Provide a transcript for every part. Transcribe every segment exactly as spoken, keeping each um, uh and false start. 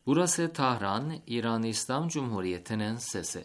Burası Tahran, İran İslam Cumhuriyeti'nin sesi.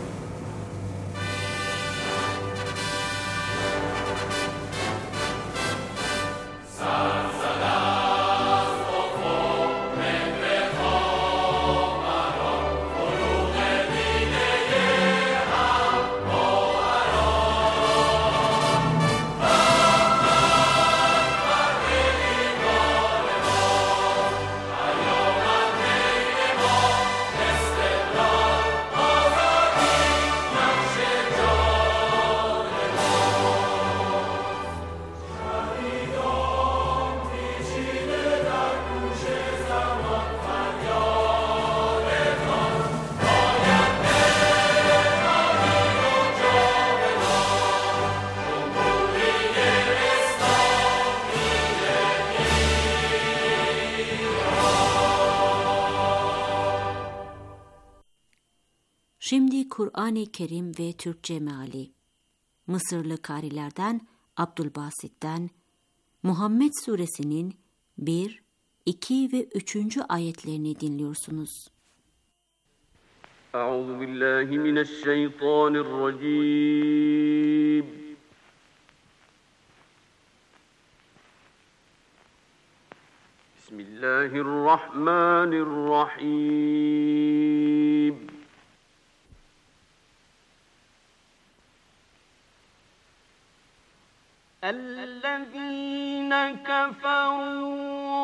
Şimdi Kur'an-ı Kerim ve Türkçe meali. Mısırlı karilerden Abdülbasit'ten Muhammed Suresinin bir, iki ve üçüncü ayetlerini dinliyorsunuz. Euzubillahimineşşeytanirracim. Bismillahirrahmanirrahim. الذين كفروا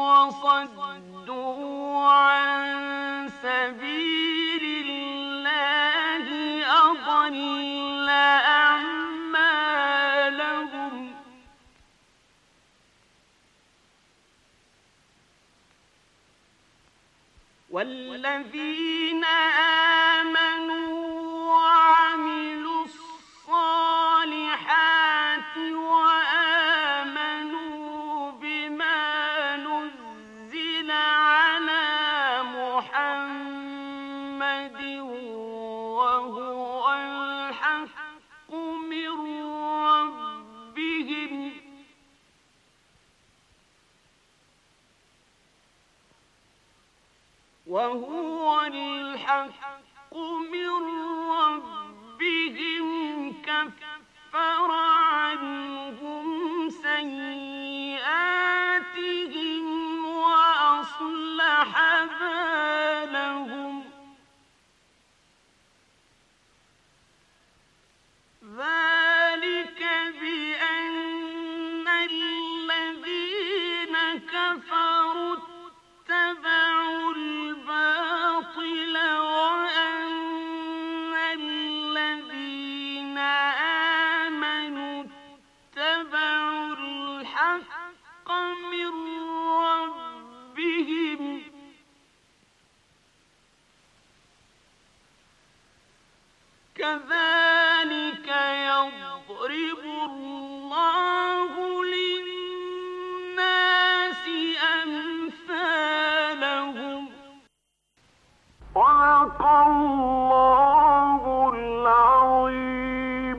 وصدوا عن سبيل الله أضل أعمالهم والذين آمنوا وعملوا الصالحات وهو الحق من ربهم كفر عنهم سيئاتهم وأصلح بالهم ذلك بأن الذين كفروا اتبعوا الباطل وأن الذين آمنوا اتبعوا الحق من ربهم كذلك يضرب الله للناس أمثالهم صدق الله العظيم.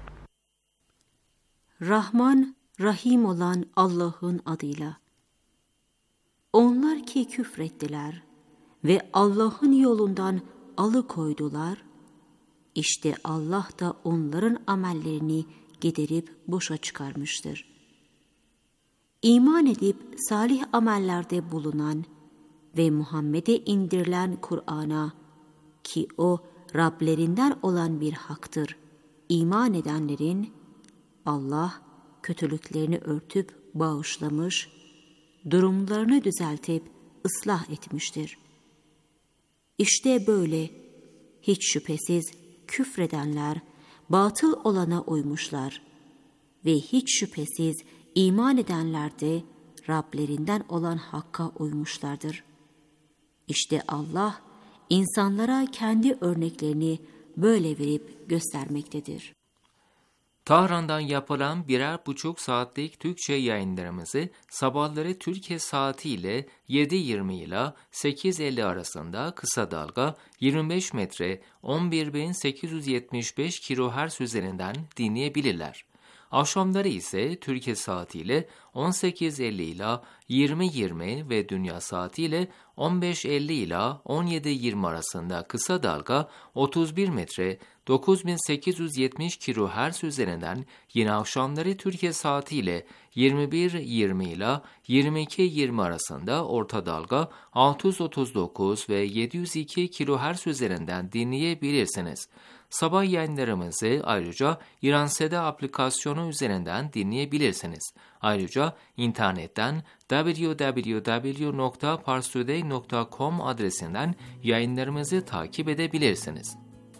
Rahman, Rahim olan Allah'ın adıyla. Onlar ki küfrettiler ve Allah'ın yolundan alıkoydular, İşte Allah da onların amellerini giderip boşa çıkarmıştır. İman edip salih amellerde bulunan ve Muhammed'e indirilen Kur'an'a, ki o Rablerinden olan bir haktır, iman edenlerin Allah kötülüklerini örtüp bağışlamış, durumlarını düzeltip ıslah etmiştir. İşte böyle, hiç şüphesiz küfredenler batıl olana uymuşlar ve hiç şüphesiz iman edenler de Rablerinden olan hakka uymuşlardır. İşte Allah insanlara kendi örneklerini böyle verip göstermektedir. Tahran'dan yapılan birer buçuk saatlik Türkçe yayınlarımızı sabahları Türkiye saatiyle yedi yirmi ile sekiz elli arasında kısa dalga yirmi beş metre on bir bin sekiz yüz yetmiş beş kilohertz üzerinden dinleyebilirler. Akşamları ise Türkiye saatiyle on sekiz elli ila yirmi yirmi ve dünya saatiyle on beş elli ila on yedi yirmi arasında kısa dalga otuz bir metre dokuz bin sekiz yüz yetmiş kilohertz üzerinden, yine akşamları Türkiye saatiyle yirmi bir yirmi ila yirmi iki yirmi arasında orta dalga altı yüz otuz dokuz ve yedi yüz iki kilohertz üzerinden dinleyebilirsiniz. Sabah yayınlarımızı ayrıca İranseda aplikasyonu üzerinden dinleyebilirsiniz. Ayrıca internetten double-u double-u double-u nokta parstoday nokta com adresinden yayınlarımızı takip edebilirsiniz.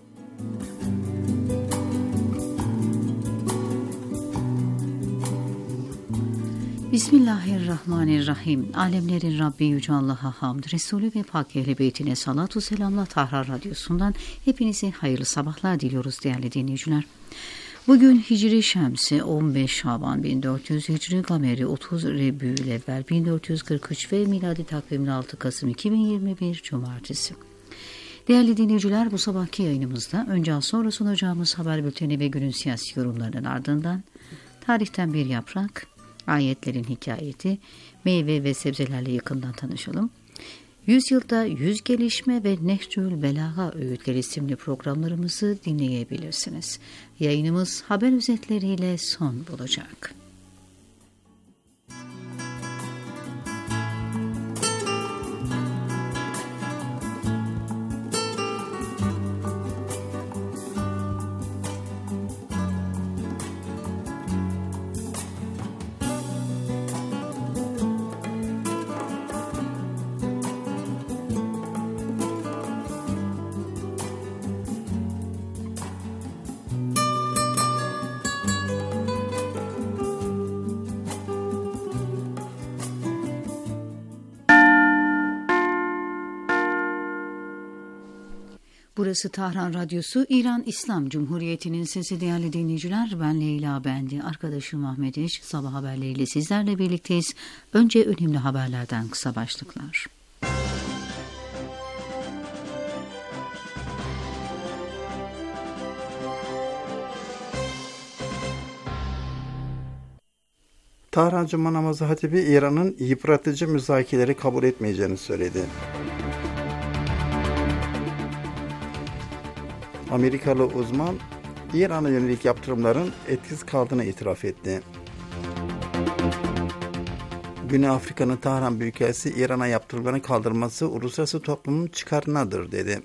Bismillahirrahmanirrahim. Alemlerin Rabbi Yüce Allah'a hamd, Resulü ve Pak Ehl-i Beytine salatu selamla Tahran Radyosu'ndan hepinize hayırlı sabahlar diliyoruz değerli dinleyiciler. Bugün Hicri Şemsi on beş Şaban bin dört yüz, Hicri Gameri otuz Rebü'l-Evvel bin dört yüz kırk üç ve miladi takvimli altı Kasım iki bin yirmi bir Cumartesi. Değerli dinleyiciler, bu sabahki yayınımızda önce az sonra sunacağımız haber bülteni ve günün siyasi yorumlarının ardından tarihten bir yaprak, ayetlerin hikayeti, meyve ve sebzelerle yakından tanışalım. Yüzyılda yüz gelişme ve Nehcül Belaga öğütleri isimli programlarımızı dinleyebilirsiniz. Yayınımız haber özetleriyle son bulacak. Burası Tahran Radyosu, İran İslam Cumhuriyeti'nin sesi değerli dinleyiciler. Ben Leyla Bendi, arkadaşım Ahmet İş. Sabah haberleriyle sizlerle birlikteyiz. Önce önemli haberlerden kısa başlıklar. Tahran Cuma namazı hatibi İran'ın yıpratıcı müzakereleri kabul etmeyeceğini söyledi. Amerikalı uzman İran'a yönelik yaptırımların etkisiz kaldığını itiraf etti. Güney Afrika'nın Tahran Büyükelçisi İran'a yaptırımların kaldırılması uluslararası toplumun çıkarınadır dedi.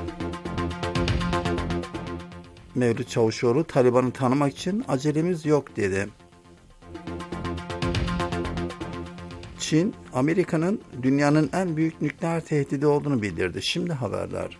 Mevlüt Çavuşoğlu Taliban'ı tanımak için acelemiz yok dedi. Çin, Amerika'nın dünyanın en büyük nükleer tehdidi olduğunu bildirdi. Şimdi haberler.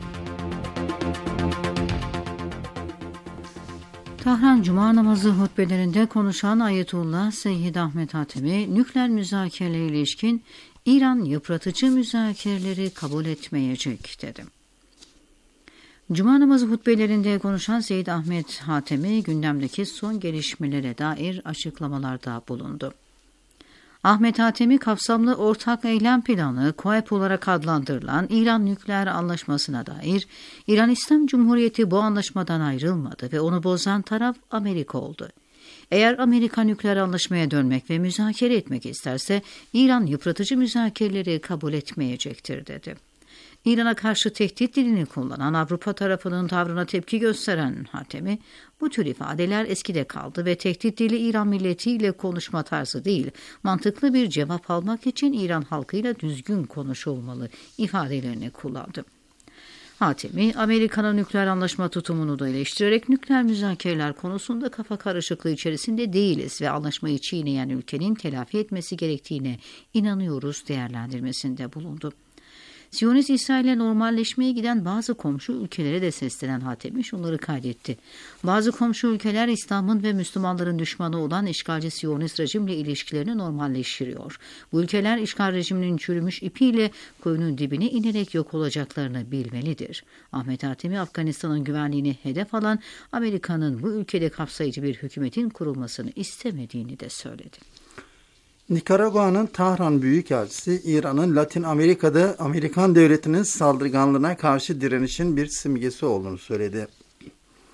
Tahran Cuma namazı hutbelerinde konuşan Ayetullah Seyyid Ahmet Hatemi, nükleer müzakerelere ilişkin İran yıpratıcı müzakereleri kabul etmeyecek dedi. Cuma namazı hutbelerinde konuşan Seyyid Ahmet Hatemi, gündemdeki son gelişmelere dair açıklamalarda bulundu. Ahmet Hatemi, kapsamlı ortak eylem planı K O E P olarak adlandırılan İran nükleer anlaşmasına dair, İran İslam Cumhuriyeti bu anlaşmadan ayrılmadı ve onu bozan taraf Amerika oldu. Eğer Amerika nükleer anlaşmaya dönmek ve müzakere etmek isterse, İran yıpratıcı müzakereleri kabul etmeyecektir dedi. İran'a karşı tehdit dilini kullanan Avrupa tarafının tavrına tepki gösteren Hatemi, bu tür ifadeler eskide kaldı ve tehdit dili İran milletiyle konuşma tarzı değil, mantıklı bir cevap almak için İran halkıyla düzgün konuşulmalı ifadelerini kullandı. Hatemi, Amerika'nın nükleer anlaşma tutumunu da eleştirerek nükleer müzakereler konusunda kafa karışıklığı içerisinde değiliz ve anlaşmayı çiğneyen ülkenin telafi etmesi gerektiğine inanıyoruz değerlendirmesinde bulundu. Siyonist İsrail'e normalleşmeye giden bazı komşu ülkelere de seslenen Hatemi şunları kaydetti. Bazı komşu ülkeler İslam'ın ve Müslümanların düşmanı olan işgalci Siyonist rejimle ilişkilerini normalleştiriyor. Bu ülkeler işgal rejiminin çürümüş ipiyle kuyunun dibine inerek yok olacaklarını bilmelidir. Ahmet Hatemi, Afganistan'ın güvenliğini hedef alan Amerika'nın bu ülkede kapsayıcı bir hükümetin kurulmasını istemediğini de söyledi. Nikaragua'nın Tahran Büyükelçisi, İran'ın Latin Amerika'da Amerikan devletinin saldırganlığına karşı direnişin bir simgesi olduğunu söyledi.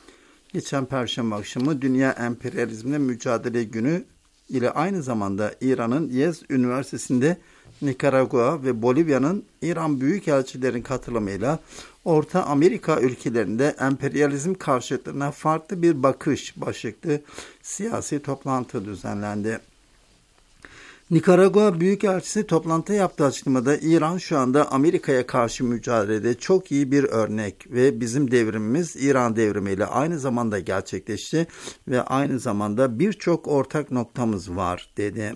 Geçen Perşembe akşamı Dünya Emperyalizmle Mücadele Günü ile aynı zamanda İran'ın Yezd Üniversitesi'nde Nikaragua ve Bolivya'nın İran Büyükelçilerin katılımıyla Orta Amerika ülkelerinde emperyalizm karşıtlarına farklı bir bakış başlıklı siyasi toplantı düzenlendi. Nikaragua Büyükelçisi toplantı yaptığı açıklamada İran şu anda Amerika'ya karşı mücadelede çok iyi bir örnek ve bizim devrimimiz İran devrimiyle aynı zamanda gerçekleşti ve aynı zamanda birçok ortak noktamız var dedi.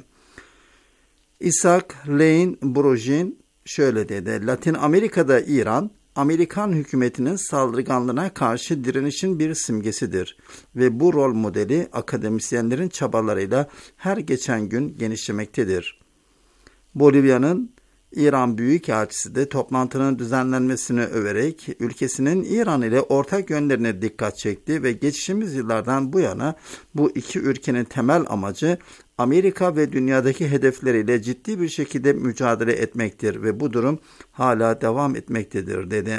Isaac Lane Brojin şöyle dedi: Latin Amerika'da İran, Amerikan hükümetinin saldırganlığına karşı direnişin bir simgesidir ve bu rol modeli akademisyenlerin çabalarıyla her geçen gün genişlemektedir. Bolivya'nın İran Büyükelçisi de toplantının düzenlenmesini överek ülkesinin İran ile ortak yönlerine dikkat çekti ve geçtiğimiz yıllardan bu yana bu iki ülkenin temel amacı Amerika ve dünyadaki hedefleriyle ciddi bir şekilde mücadele etmektir ve bu durum hala devam etmektedir dedi.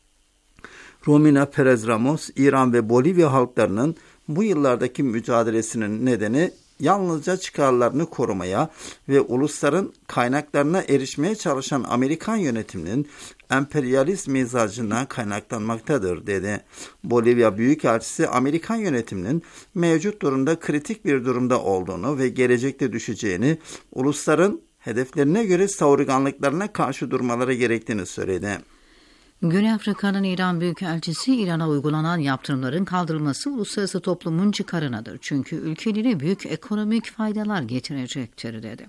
Romina Perez Ramos, İran ve Bolivya halklarının bu yıllardaki mücadelesinin nedeni yalnızca çıkarlarını korumaya ve ulusların kaynaklarına erişmeye çalışan Amerikan yönetiminin emperyalist mizacından kaynaklanmaktadır dedi. Bolivya Büyükelçisi Amerikan yönetiminin mevcut durumda kritik bir durumda olduğunu ve gelecekte düşeceğini, ulusların hedeflerine göre savurganlıklarına karşı durmaları gerektiğini söyledi. Güney Afrika'nın İran Büyükelçisi, İran'a uygulanan yaptırımların kaldırılması uluslararası toplumun çıkarınadır. Çünkü ülkeleri büyük ekonomik faydalar getirecektir dedi.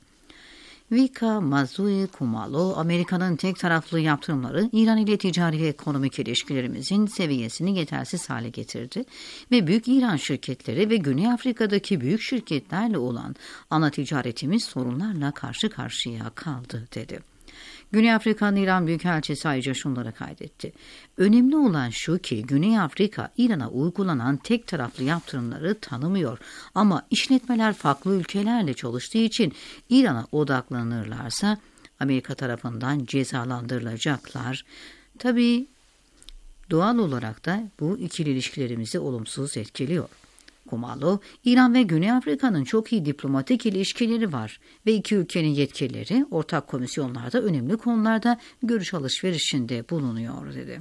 Vika Mazui Kumalo, Amerika'nın tek taraflı yaptırımları İran ile ticari ve ekonomik ilişkilerimizin seviyesini yetersiz hale getirdi ve büyük İran şirketleri ve Güney Afrika'daki büyük şirketlerle olan ana ticaretimiz sorunlarla karşı karşıya kaldı dedi. Güney Afrika'nın İran Büyükelçisi ayrıca şunları kaydetti. Önemli olan şu ki Güney Afrika İran'a uygulanan tek taraflı yaptırımları tanımıyor ama işletmeler farklı ülkelerle çalıştığı için İran'a odaklanırlarsa Amerika tarafından cezalandırılacaklar. Tabii doğal olarak da bu ikili ilişkilerimizi olumsuz etkiliyor. Kumalo, İran ve Güney Afrika'nın çok iyi diplomatik ilişkileri var ve iki ülkenin yetkilileri ortak komisyonlarda önemli konularda görüş alışverişinde bulunuyor dedi.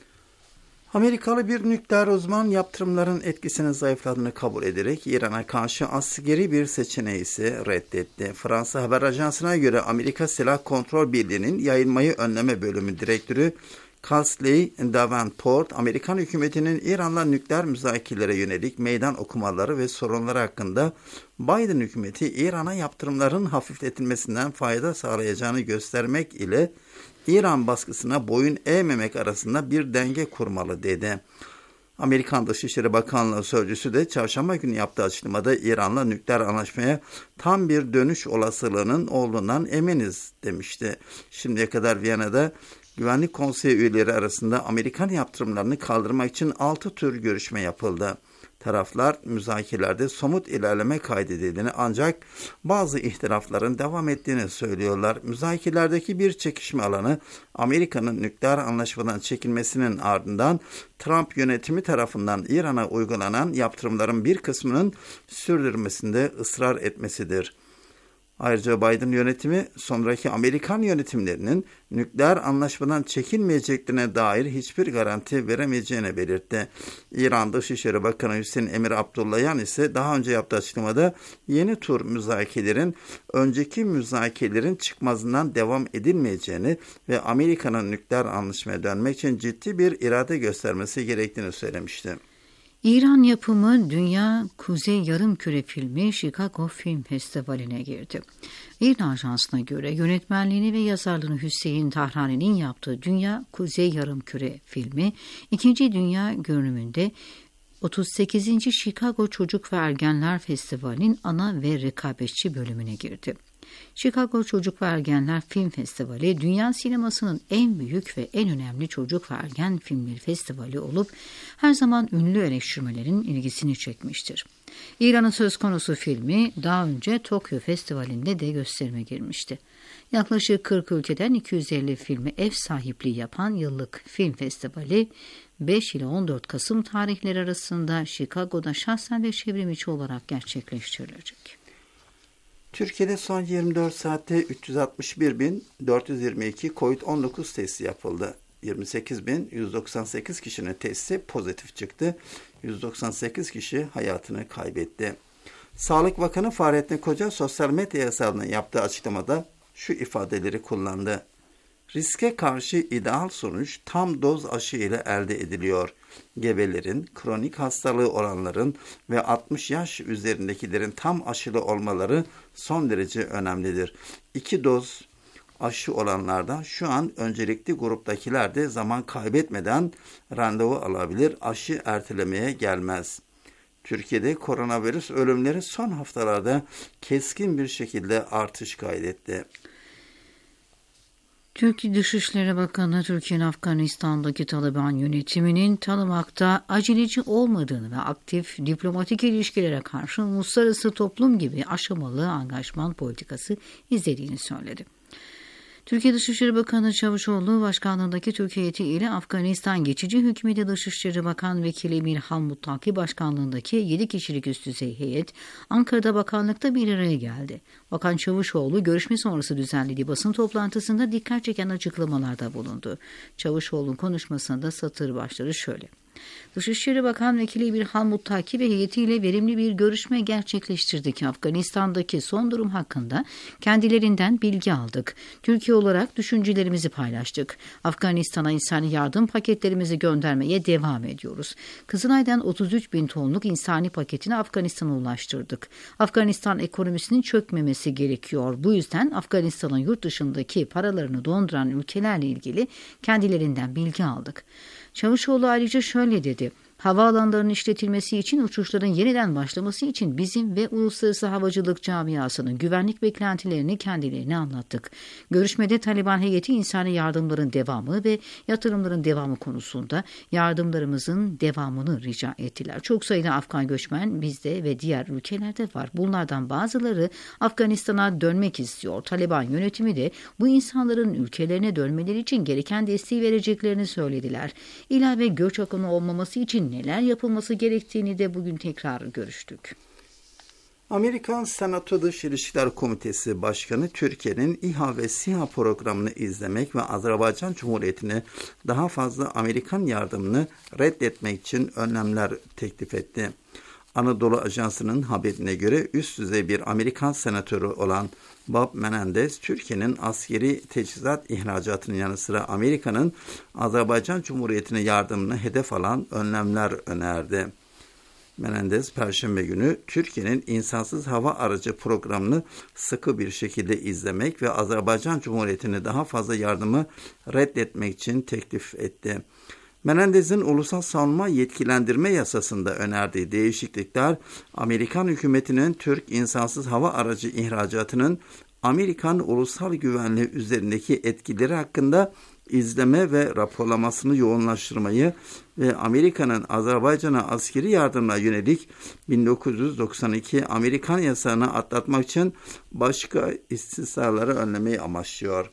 Amerikalı bir nükleer uzman yaptırımların etkisinin zayıfladığını kabul ederek İran'a karşı askeri bir seçeneği ise reddetti. Fransa Haber Ajansı'na göre Amerika Silah Kontrol Birliği'nin yayılmayı önleme bölümü direktörü Kasley Davenport, Amerikan hükümetinin İran'la nükleer müzakerelere yönelik meydan okumaları ve sorunları hakkında Biden hükümeti İran'a yaptırımların hafifletilmesinden fayda sağlayacağını göstermek ile İran baskısına boyun eğmemek arasında bir denge kurmalı dedi. Amerikan Dışişleri Bakanlığı sözcüsü de çarşamba günü yaptığı açıklamada İran'la nükleer anlaşmaya tam bir dönüş olasılığının olduğundan eminiz demişti. Şimdiye kadar Viyana'da Güvenlik Konseyi üyeleri arasında Amerikan yaptırımlarını kaldırmak için altı tür görüşme yapıldı. Taraflar müzakerelerde somut ilerleme kaydedildiğini ancak bazı ihtilafların devam ettiğini söylüyorlar. Müzakerelerdeki bir çekişme alanı Amerika'nın nükleer anlaşmadan çekilmesinin ardından Trump yönetimi tarafından İran'a uygulanan yaptırımların bir kısmının sürdürülmesinde ısrar etmesidir. Ayrıca Biden yönetimi sonraki Amerikan yönetimlerinin nükleer anlaşmadan çekilmeyeceklerine dair hiçbir garanti veremeyeceğini belirtti. İran Dışişleri Bakanı Hüseyin Emir Abdullayan ise daha önce yaptığı açıklamada yeni tur müzakerelerin önceki müzakerelerin çıkmazından devam edilmeyeceğini ve Amerika'nın nükleer anlaşmaya dönmek için ciddi bir irade göstermesi gerektiğini söylemişti. İran yapımı Dünya Kuzey Yarımküre filmi Chicago Film Festivali'ne girdi. İran Ajansı'na göre yönetmenliğini ve yazarlığını Hüseyin Tahrani'nin yaptığı Dünya Kuzey Yarımküre filmi, ikinci Dünya görünümünde otuz sekizinci Chicago Çocuk ve Ergenler Festivali'nin ana ve rekabetçi bölümüne girdi. Chicago Çocuk ve Ergenler Film Festivali, dünya sinemasının en büyük ve en önemli çocuk ve ergen filmleri festivali olup her zaman ünlü eleştirmelerin ilgisini çekmiştir. İran'ın söz konusu filmi daha önce Tokyo Festivali'nde de gösterime girmişti. Yaklaşık kırk ülkeden iki yüz elli filme ev sahipliği yapan yıllık film festivali beş ile on dört Kasım tarihleri arasında Chicago'da şahsen ve çevrim içi olarak gerçekleştirilecek. Türkiye'de son yirmi dört saatte üç yüz altmış bir bin dört yüz yirmi iki kovid on dokuz testi yapıldı. yirmi sekiz bin yüz doksan sekiz kişinin testi pozitif çıktı. yüz doksan sekiz kişi hayatını kaybetti. Sağlık Bakanı Fahrettin Koca sosyal medya hesabına yaptığı açıklamada şu ifadeleri kullandı. Riske karşı ideal sonuç tam doz aşı ile elde ediliyor. Gebelerin, kronik hastalığı olanların ve altmış yaş üzerindekilerin tam aşılı olmaları son derece önemlidir. İki doz aşı olanlardan şu an öncelikli gruptakiler de zaman kaybetmeden randevu alabilir, aşı ertelemeye gelmez. Türkiye'de koronavirüs ölümleri son haftalarda keskin bir şekilde artış kaydetti. Türkiye Dışişleri Bakanı Türkiye'nin Afganistan'daki Taliban yönetiminin tanımakta aceleci olmadığını ve aktif diplomatik ilişkilere karşı uluslararası toplum gibi aşamalı angajman politikası izlediğini söyledi. Türkiye Dışişleri Bakanı Çavuşoğlu başkanlığındaki Türkiye heyeti ile Afganistan Geçici Hükümeti Dışişleri Bakan Vekili Mirhan Muttaki başkanlığındaki yedi kişilik üst düzey heyet Ankara'da bakanlıkta bir araya geldi. Bakan Çavuşoğlu görüşme sonrası düzenlediği basın toplantısında dikkat çeken açıklamalarda bulundu. Çavuşoğlu'nun konuşmasında satır başları şöyle. Dışişleri Bakan Vekili Mirhan Muttaki ve heyetiyle verimli bir görüşme gerçekleştirdik. Afganistan'daki son durum hakkında kendilerinden bilgi aldık. Türkiye olarak düşüncelerimizi paylaştık. Afganistan'a insani yardım paketlerimizi göndermeye devam ediyoruz. Kızılay'dan otuz üç bin tonluk insani paketini Afganistan'a ulaştırdık. Afganistan ekonomisinin çökmemesi gerekiyor. Bu yüzden Afganistan'ın yurt dışındaki paralarını donduran ülkelerle ilgili kendilerinden bilgi aldık. Çavuşoğlu ayrıca şöyle dedi. Havaalanlarının işletilmesi için uçuşların yeniden başlaması için bizim ve uluslararası havacılık camiasının güvenlik beklentilerini kendilerine anlattık. Görüşmede Taliban heyeti insani yardımların devamı ve yatırımların devamı konusunda yardımlarımızın devamını rica ettiler. Çok sayıda Afgan göçmen bizde ve diğer ülkelerde var. Bunlardan bazıları Afganistan'a dönmek istiyor. Taliban yönetimi de bu insanların ülkelerine dönmeleri için gereken desteği vereceklerini söylediler. İlave göç akını olmaması için neler yapılması gerektiğini de bugün tekrar görüştük. Amerikan Senato Dış İlişkiler Komitesi Başkanı Türkiye'nin İHA ve SİHA programını izlemek ve Azerbaycan Cumhuriyeti'ne daha fazla Amerikan yardımını reddetmek için önlemler teklif etti. Anadolu Ajansı'nın haberine göre üst düzey bir Amerikan senatörü olan Bob Menendez, Türkiye'nin askeri teçhizat ihracatının yanı sıra Amerika'nın Azerbaycan Cumhuriyeti'ne yardımını hedef alan önlemler önerdi. Menendez, Perşembe günü Türkiye'nin insansız hava aracı programını sıkı bir şekilde izlemek ve Azerbaycan Cumhuriyeti'ne daha fazla yardımı reddetmek için teklif etti. Menendez'in ulusal savunma yetkilendirme yasasında önerdiği değişiklikler, Amerikan hükümetinin Türk insansız hava aracı ihracatının Amerikan ulusal güvenliği üzerindeki etkileri hakkında izleme ve raporlamasını yoğunlaştırmayı ve Amerika'nın Azerbaycan'a askeri yardımına yönelik bin dokuz yüz doksan iki Amerikan yasağını atlatmak için başka istisnaları önlemeyi amaçlıyor.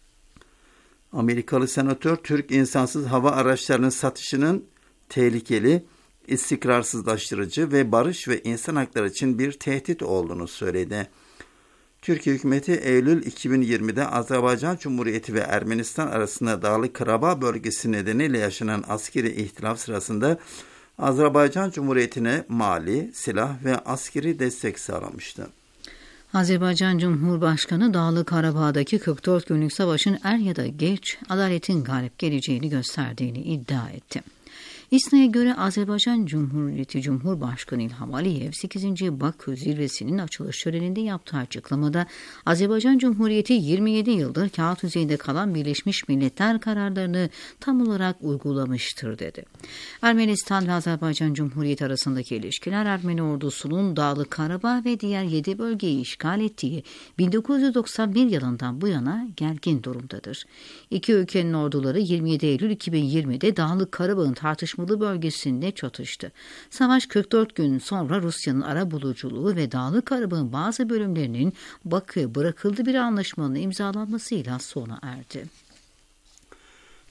Amerikalı senatör, Türk insansız hava araçlarının satışının tehlikeli, istikrarsızlaştırıcı ve barış ve insan hakları için bir tehdit olduğunu söyledi. Türkiye hükümeti Eylül iki bin yirmide Azerbaycan Cumhuriyeti ve Ermenistan arasında Dağlık Karabağ bölgesi nedeniyle yaşanan askeri ihtilaf sırasında Azerbaycan Cumhuriyeti'ne mali, silah ve askeri destek sağlamıştı. Azerbaycan Cumhurbaşkanı Dağlık Karabağ'daki kırk dört günlük savaşın er ya da geç adaletin galip geleceğini gösterdiğini iddia etti. İSNA'ya göre Azerbaycan Cumhuriyeti Cumhurbaşkanı İlham Aliyev sekizinci Bakü zirvesinin açılış töreninde yaptığı açıklamada Azerbaycan Cumhuriyeti yirmi yedi yıldır kağıt üzerinde kalan Birleşmiş Milletler kararlarını tam olarak uygulamıştır dedi. Ermenistan ve Azerbaycan Cumhuriyeti arasındaki ilişkiler Ermeni ordusunun Dağlık Karabağ ve diğer yedi bölgeyi işgal ettiği bin dokuz yüz doksan bir yılından bu yana gergin durumdadır. İki ülkenin orduları yirmi yedi Eylül iki bin yirmide Dağlık Karabağ'ın tartışmalı bölgesinde çatıştı. Savaş kırk dört gün sonra Rusya'nın arabuluculuğu ve Dağlık Karabağ'ın bazı bölümlerinin Bakü'ye bırakıldığı bir anlaşmanın imzalanmasıyla sona erdi.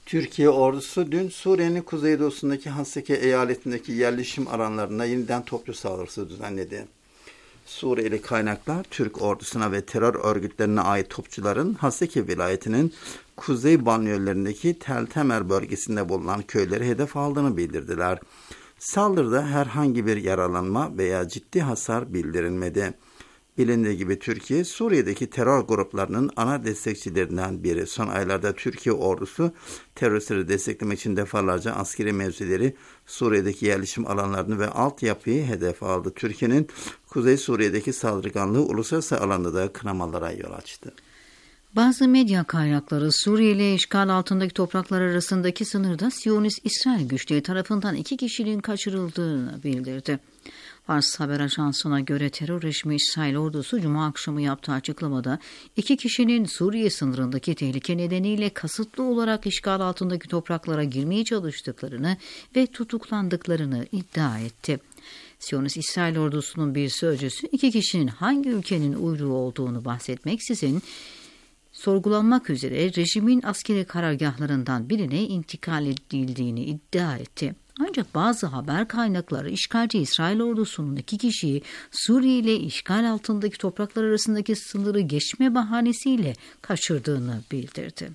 Türkiye ordusu dün Suriye'nin kuzeydoğusundaki Haseke eyaletindeki yerleşim alanlarına yeniden toplu saldırısı düzenledi. Suriyeli kaynaklar Türk ordusuna ve terör örgütlerine ait topçuların Haseke vilayetinin kuzey banliyölerindeki Tel Temer bölgesinde bulunan köyleri hedef aldığını bildirdiler. Saldırıda herhangi bir yaralanma veya ciddi hasar bildirilmedi. Bilindiği gibi Türkiye, Suriye'deki terör gruplarının ana destekçilerinden biri. Son aylarda Türkiye ordusu teröristleri desteklemek için defalarca askeri mevzileri, Suriye'deki yerleşim alanlarını ve altyapıyı hedef aldı. Türkiye'nin Kuzey Suriye'deki saldırganlığı uluslararası alanda da kınamalara yol açtı. Bazı medya kaynakları Suriye ile işgal altındaki topraklar arasındaki sınırda Siyonist İsrail güçleri tarafından iki kişinin kaçırıldığını bildirdi. Fars Haber Ajansı'na göre terör rejimi İsrail ordusu Cuma akşamı yaptığı açıklamada iki kişinin Suriye sınırındaki tehlike nedeniyle kasıtlı olarak işgal altındaki topraklara girmeye çalıştıklarını ve tutuklandıklarını iddia etti. Siyonist İsrail ordusunun bir sözcüsü iki kişinin hangi ülkenin uyruğu olduğunu bahsetmeksizin sorgulanmak üzere rejimin askeri karargahlarından birine intikal edildiğini iddia etti. Ancak bazı haber kaynakları işgalci İsrail ordusunun iki kişiyi Suriye ile işgal altındaki topraklar arasındaki sınırı geçme bahanesiyle kaçırdığını bildirdi.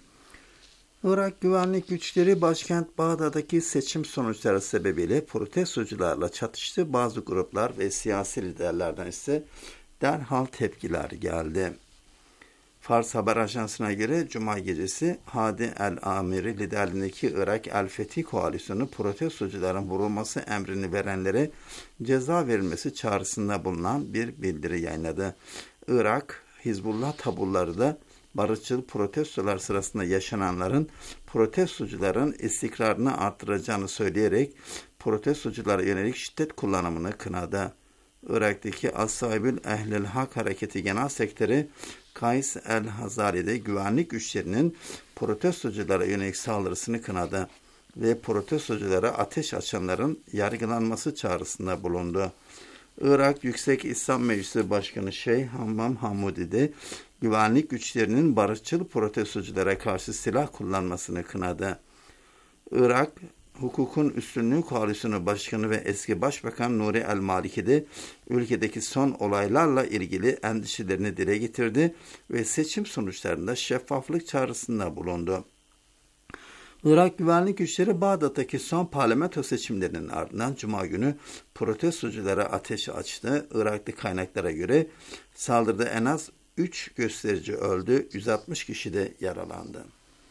Irak güvenlik güçleri başkent Bağdat'taki seçim sonuçları sebebiyle protestocularla çatıştı. Bazı gruplar ve siyasi liderlerden ise derhal tepkiler geldi. Fars Haber Ajansı'na göre Cuma gecesi Hadi el-Amiri liderliğindeki Irak El-Fethi koalisyonu protestocuların vurulması emrini verenlere ceza verilmesi çağrısında bulunan bir bildiri yayınladı. Irak, Hizbullah tabulları da barışçıl protestolar sırasında yaşananların protestocuların istikrarını artıracağını söyleyerek protestoculara yönelik şiddet kullanımını kınadı. Irak'taki As-Saibül Ehlil Hak Hareketi Genel Sekreteri Kays el-Hazari'de güvenlik güçlerinin protestoculara yönelik saldırısını kınadı ve protestoculara ateş açanların yargılanması çağrısında bulundu. Irak Yüksek İslam Meclisi Başkanı Şeyh Hammam Hamudi de güvenlik güçlerinin barışçıl protestoculara karşı silah kullanmasını kınadı. Irak Hukukun Üstünlüğü Koalisyonu Başkanı ve eski Başbakan Nuri el-Maliki de ülkedeki son olaylarla ilgili endişelerini dile getirdi ve seçim sonuçlarında şeffaflık çağrısında bulundu. Irak güvenlik güçleri Bağdat'taki son parlamento seçimlerinin ardından Cuma günü protestoculara ateş açtı. Iraklı kaynaklara göre saldırıda en az üç gösterici öldü, yüz altmış kişi de yaralandı.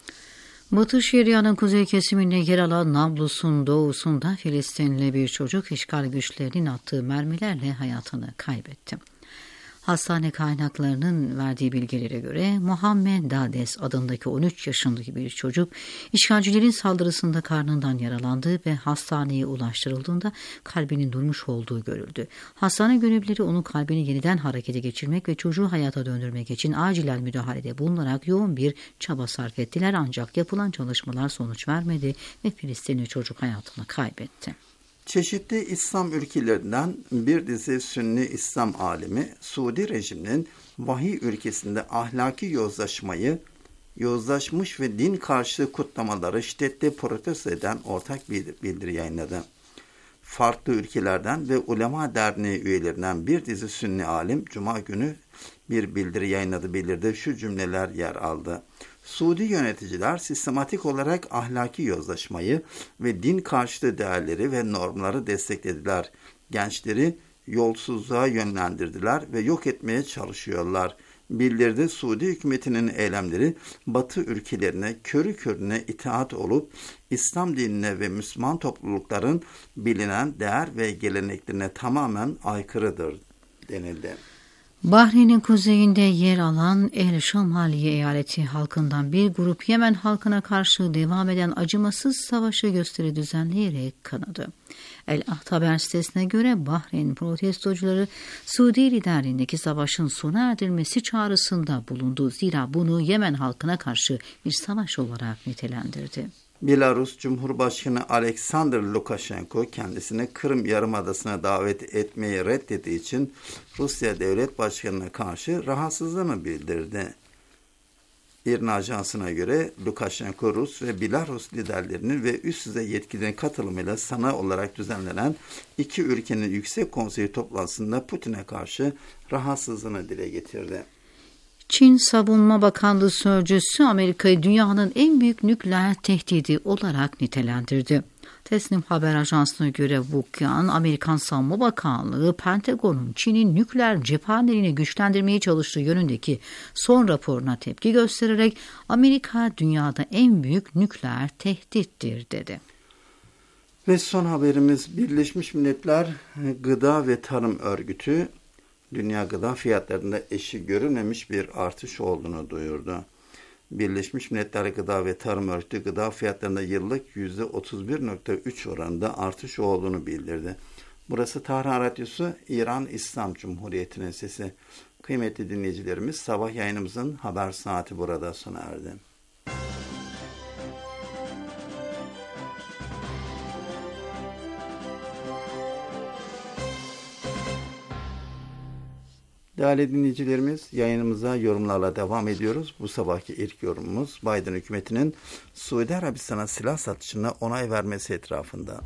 Batı Şeria'nın kuzey kesiminde yer alan Nablus'un doğusunda Filistinli bir çocuk işgal güçlerinin attığı mermilerle hayatını kaybetti. Hastane kaynaklarının verdiği bilgilere göre Muhammed Dades adındaki on üç yaşındaki bir çocuk işgalcilerin saldırısında karnından yaralandı ve hastaneye ulaştırıldığında kalbinin durmuş olduğu görüldü. Hastane görevlileri onun kalbini yeniden harekete geçirmek ve çocuğu hayata döndürmek için acilen müdahalede bulunarak yoğun bir çaba sarf ettiler, ancak yapılan çalışmalar sonuç vermedi ve Filistinli çocuk hayatını kaybetti. Çeşitli İslam ülkelerinden bir dizi Sünni İslam alimi, Suudi rejiminin vahiy ülkesinde ahlaki yozlaşmayı, yozlaşmış ve din karşıtı kutlamaları şiddetle protesto eden ortak bir bildiri yayınladı. Farklı ülkelerden ve Ulema Derneği üyelerinden bir dizi Sünni alim, Cuma günü bir bildiri yayınladı. Bildiride şu cümleler yer aldı. Suudi yöneticiler sistematik olarak ahlaki yozlaşmayı ve din karşıtı değerleri ve normları desteklediler. Gençleri yolsuzluğa yönlendirdiler ve yok etmeye çalışıyorlar. Bildirdi, Suudi hükümetinin eylemleri Batı ülkelerine körü körüne itaat olup İslam dinine ve Müslüman toplulukların bilinen değer ve geleneklerine tamamen aykırıdır denildi. Bahreyn'in kuzeyinde yer alan El Şamaliye eyaleti halkından bir grup Yemen halkına karşı devam eden acımasız savaşı gösteri düzenleyerek kınadı. El Ahd haber sitesine göre Bahreyn protestocuları Suudi liderliğindeki savaşın sona erdirilmesi çağrısında bulundu. Zira bunu Yemen halkına karşı bir savaş olarak nitelendirdi. Belarus Cumhurbaşkanı Alexander Lukashenko kendisini Kırım Yarımadası'na davet etmeyi reddettiği için Rusya Devlet Başkanı'na karşı rahatsızlığını bildirdi. İRNA Ajansı'na göre Lukashenko, Rus ve Belarus liderlerinin ve üst düzey yetkililerin katılımıyla sanal olarak düzenlenen iki ülkenin Yüksek Konseyi toplantısında Putin'e karşı rahatsızlığını dile getirdi. Çin Savunma Bakanlığı Sözcüsü Amerika'yı dünyanın en büyük nükleer tehdidi olarak nitelendirdi. Tesnim Haber Ajansı'na göre Wukyan, Amerikan Savunma Bakanlığı, Pentagon'un Çin'in nükleer cephanelerini güçlendirmeye çalıştığı yönündeki son raporuna tepki göstererek Amerika dünyada en büyük nükleer tehdittir dedi. Ve son haberimiz Birleşmiş Milletler Gıda ve Tarım Örgütü, dünya gıda fiyatlarında eşi görülmemiş bir artış olduğunu duyurdu. Birleşmiş Milletler Gıda ve Tarım Örgütü gıda fiyatlarında yıllık yüzde otuz bir virgül üç oranında artış olduğunu bildirdi. Burası Tahran Radyosu, İran İslam Cumhuriyeti'nin sesi. Kıymetli dinleyicilerimiz, sabah yayınımızın haber saati burada sona erdi. Değerli dinleyicilerimiz, yayınımıza yorumlarla devam ediyoruz. Bu sabahki ilk yorumumuz Biden hükümetinin Suudi Arabistan'a silah satışına onay vermesi etrafında.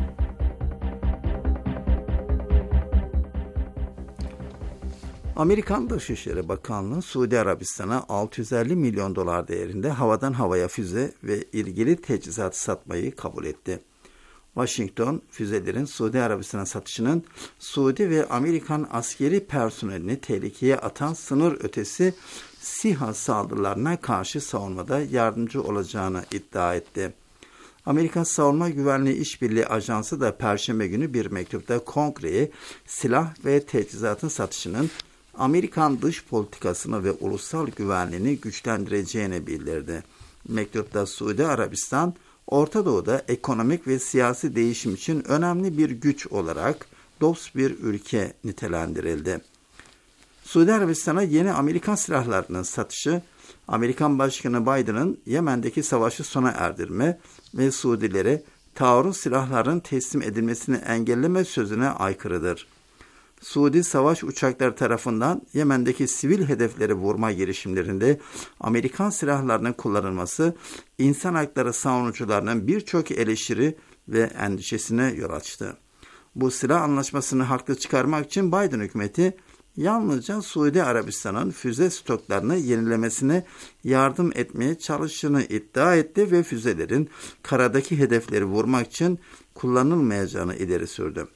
Amerikan Dışişleri Bakanlığı Suudi Arabistan'a altı yüz elli milyon dolar değerinde havadan havaya füze ve ilgili teçhizat satmayı kabul etti. Washington, füzelerin Suudi Arabistan'a satışının Suudi ve Amerikan askeri personelini tehlikeye atan sınır ötesi SİHA saldırılarına karşı savunmada yardımcı olacağını iddia etti. Amerikan Savunma Güvenliği İşbirliği Ajansı da Perşembe günü bir mektupta Kongre'ye silah ve teçhizatın satışının Amerikan dış politikasını ve ulusal güvenliğini güçlendireceğini bildirdi. Mektupta Suudi Arabistan, Orta Doğu'da ekonomik ve siyasi değişim için önemli bir güç olarak dost bir ülke nitelendirildi. Suudi Arabistan'a yeni Amerikan silahlarının satışı, Amerikan Başkanı Biden'ın Yemen'deki savaşı sona erdirme ve Suudilere taarruz silahların teslim edilmesini engelleme sözüne aykırıdır. Suudi savaş uçakları tarafından Yemen'deki sivil hedefleri vurma girişimlerinde Amerikan silahlarının kullanılması, insan hakları savunucularının birçok eleştiri ve endişesine yol açtı. Bu silah anlaşmasını haklı çıkarmak için Biden hükümeti yalnızca Suudi Arabistan'ın füze stoklarını yenilemesine yardım etmeye çalıştığını iddia etti ve füzelerin karadaki hedefleri vurmak için kullanılmayacağını ileri sürdü.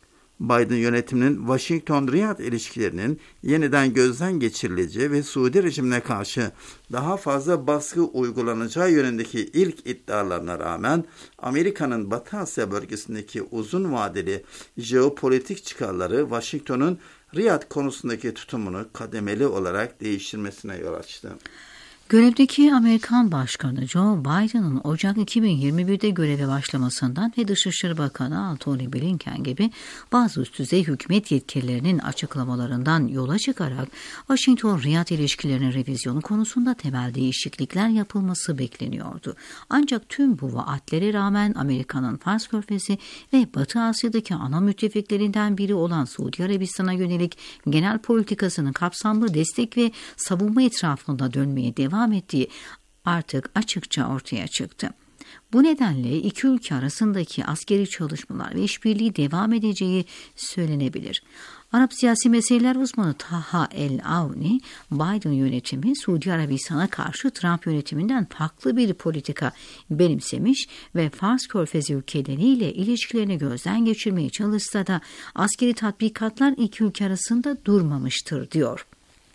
Biden yönetiminin Washington-Riyad ilişkilerinin yeniden gözden geçirileceği ve Suudi rejimine karşı daha fazla baskı uygulanacağı yönündeki ilk iddialarına rağmen Amerika'nın Batı Asya bölgesindeki uzun vadeli jeopolitik çıkarları Washington'un Riyad konusundaki tutumunu kademeli olarak değiştirmesine yol açtı. Görevdeki Amerikan Başkanı Joe Biden'ın Ocak iki bin yirmi bir'de göreve başlamasından ve Dışişleri Bakanı Antony Blinken gibi bazı üst düzey hükümet yetkililerinin açıklamalarından yola çıkarak Washington-Riyad ilişkilerinin revizyonu konusunda temel değişiklikler yapılması bekleniyordu. Ancak tüm bu vaatlere rağmen Amerika'nın Fars Körfezi ve Batı Asya'daki ana müttefiklerinden biri olan Suudi Arabistan'a yönelik genel politikasının kapsamlı destek ve savunma etrafında dönmeye devam devam ettiği artık açıkça ortaya çıktı. Bu nedenle iki ülke arasındaki askeri çalışmalar ve işbirliği devam edeceği söylenebilir. Arap siyasi meseleler uzmanı Taha El-Avni, Biden yönetimi Suudi Arabistan'a karşı Trump yönetiminden farklı bir politika benimsemiş ve Fars Körfezi ülkeleriyle ilişkilerini gözden geçirmeye çalışsa da askeri tatbikatlar iki ülke arasında durmamıştır diyor.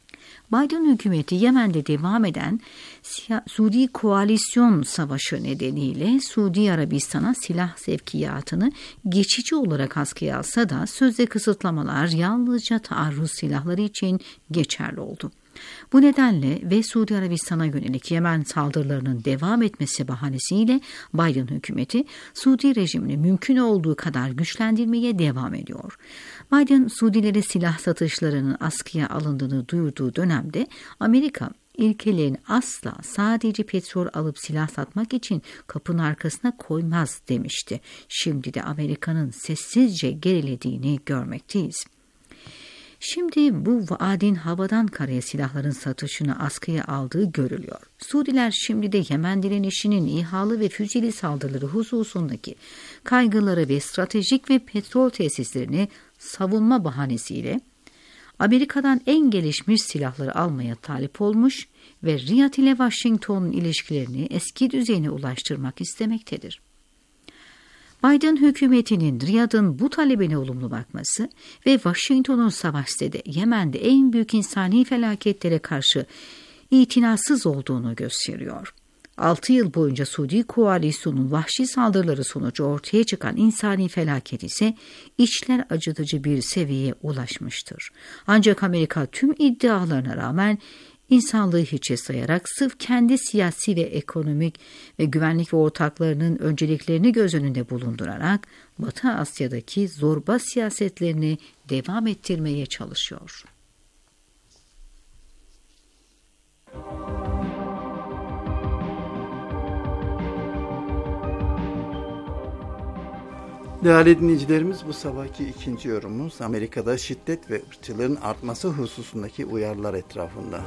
Biden hükümeti Yemen'de devam eden Suudi Koalisyon Savaşı nedeniyle Suudi Arabistan'a silah sevkiyatını geçici olarak askıya alsa da sözde kısıtlamalar yalnızca taarruz silahları için geçerli oldu. Bu nedenle ve Suudi Arabistan'a yönelik Yemen saldırılarının devam etmesi bahanesiyle Biden hükümeti Suudi rejimini mümkün olduğu kadar güçlendirmeye devam ediyor. Biden, Suudilere silah satışlarının askıya alındığını duyurduğu dönemde Amerika, ilkelerin asla sadece petrol alıp silah satmak için kapının arkasına koymaz demişti. Şimdi de Amerika'nın sessizce gerilediğini görmekteyiz. Şimdi bu vaadin havadan karaya silahların satışını askıya aldığı görülüyor. Suudiler şimdi de Yemen direnişinin İHA'lı ve füzeli saldırıları hususundaki kaygıları ve stratejik ve petrol tesislerini savunma bahanesiyle Amerika'dan en gelişmiş silahları almaya talip olmuş ve Riyad ile Washington'un ilişkilerini eski düzeyine ulaştırmak istemektedir. Biden hükümetinin Riyad'ın bu talebine olumlu bakması ve Washington'un savaşta da Yemen'de en büyük insani felaketlere karşı itinasız olduğunu gösteriyor. Altı yıl boyunca Suudi koalisyonun vahşi saldırıları sonucu ortaya çıkan insani felaket ise içler acıtıcı bir seviyeye ulaşmıştır. Ancak Amerika tüm iddialarına rağmen insanlığı hiçe sayarak sırf kendi siyasi ve ekonomik ve güvenlik ve ortaklarının önceliklerini göz önünde bulundurarak Batı Asya'daki zorba siyasetlerini devam ettirmeye çalışıyor. Değerli dinleyicilerimiz, bu sabahki ikinci yorumumuz Amerika'da şiddet ve ırkçılığın artması hususundaki uyarılar etrafında.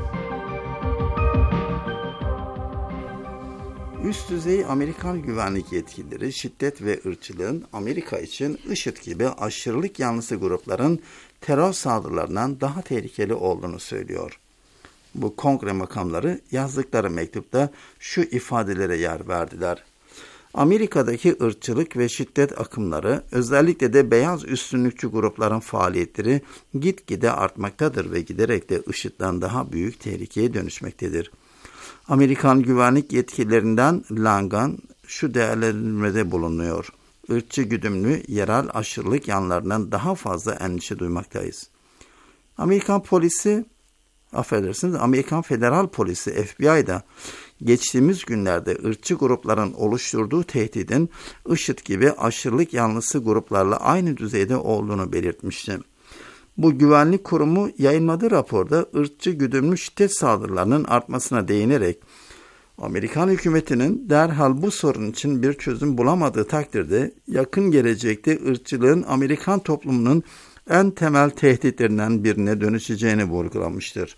Üst düzey Amerikan güvenlik yetkilileri şiddet ve ırkçılığın Amerika için IŞİD gibi aşırılık yanlısı grupların terör saldırılarından daha tehlikeli olduğunu söylüyor. Bu kongre makamları yazdıkları mektupta şu ifadelere yer verdiler. Amerika'daki ırkçılık ve şiddet akımları, özellikle de beyaz üstünlükçü grupların faaliyetleri gitgide artmaktadır ve giderek de IŞİD'den daha büyük tehlikeye dönüşmektedir. Amerikan güvenlik yetkililerinden Langan şu değerlendirmede bulunuyor. Irkçı güdümlü yerel aşırılık yanlarından daha fazla endişe duymaktayız. Amerikan polisi, affedersiniz, Amerikan Federal Polisi F B I'da geçtiğimiz günlerde ırkçı grupların oluşturduğu tehdidin IŞİD gibi aşırılık yanlısı gruplarla aynı düzeyde olduğunu belirtmişti. Bu güvenlik kurumu yayınladığı raporda ırkçı güdümlü şiddet saldırılarının artmasına değinerek Amerikan hükümetinin derhal bu sorun için bir çözüm bulamadığı takdirde yakın gelecekte ırkçılığın Amerikan toplumunun en temel tehditlerinden birine dönüşeceğini vurgulamıştır.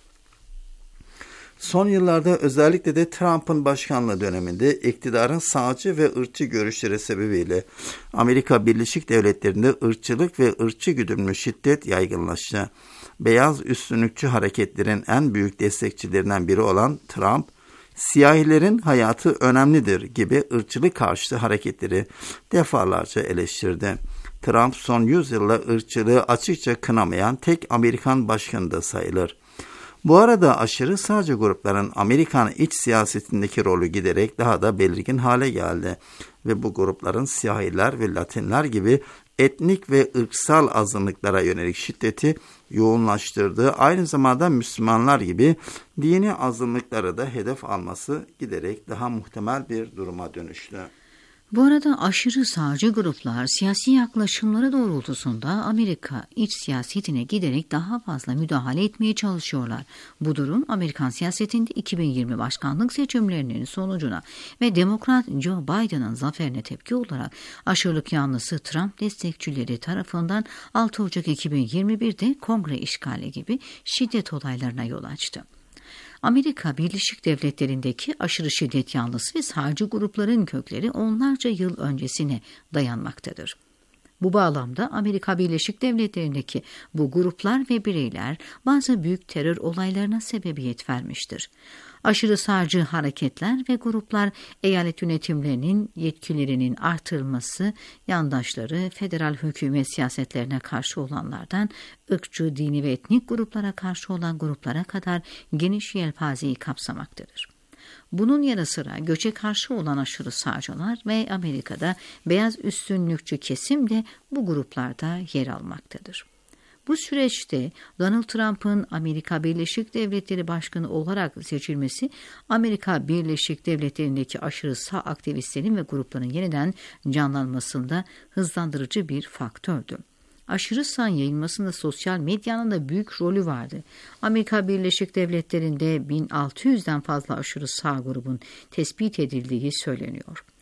Son yıllarda özellikle de Trump'ın başkanlığı döneminde iktidarın sağcı ve ırkçı görüşleri sebebiyle Amerika Birleşik Devletleri'nde ırkçılık ve ırkçı güdümlü şiddet yaygınlaştı. Beyaz üstünlükçü hareketlerin en büyük destekçilerinden biri olan Trump, siyahilerin hayatı önemlidir gibi ırkçılık karşıtı hareketleri defalarca eleştirdi. Trump son yüzyılda ırkçılığı açıkça kınamayan tek Amerikan başkanı da sayılır. Bu arada aşırı sağcı grupların Amerikan iç siyasetindeki rolü giderek daha da belirgin hale geldi ve bu grupların siyahiler ve Latinler gibi etnik ve ırksal azınlıklara yönelik şiddeti yoğunlaştırdığı, aynı zamanda Müslümanlar gibi dini azınlıkları da hedef alması giderek daha muhtemel bir duruma dönüştü. Bu arada aşırı sağcı gruplar siyasi yaklaşımları doğrultusunda Amerika iç siyasetine giderek daha fazla müdahale etmeye çalışıyorlar. Bu durum Amerikan siyasetinde iki bin yirmi başkanlık seçimlerinin sonucuna ve Demokrat Joe Biden'ın zaferine tepki olarak aşırılık yanlısı Trump destekçileri tarafından altı Ocak iki bin yirmi bir'de kongre işgali gibi şiddet olaylarına yol açtı. Amerika Birleşik Devletleri'ndeki aşırı şiddet yanlısı ve sağcı grupların kökleri onlarca yıl öncesine dayanmaktadır. Bu bağlamda Amerika Birleşik Devletleri'ndeki bu gruplar ve bireyler bazı büyük terör olaylarına sebebiyet vermiştir. Aşırı sağcı hareketler ve gruplar eyalet yönetimlerinin yetkilerinin artırılması, yandaşları federal hükümet siyasetlerine karşı olanlardan ırkçı, dini ve etnik gruplara karşı olan gruplara kadar geniş yelpazeyi kapsamaktadır. Bunun yanı sıra göçe karşı olan aşırı sağcılar ve Amerika'da beyaz üstünlükçü kesim de bu gruplarda yer almaktadır. Bu süreçte Donald Trump'ın Amerika Birleşik Devletleri Başkanı olarak seçilmesi, Amerika Birleşik Devletleri'ndeki aşırı sağ aktivistlerin ve grupların yeniden canlanmasında hızlandırıcı bir faktördü. Aşırı sağ yayılmasında sosyal medyanın da büyük rolü vardı. Amerika Birleşik Devletleri'nde bin altı yüz'den fazla aşırı sağ grubun tespit edildiği söyleniyor.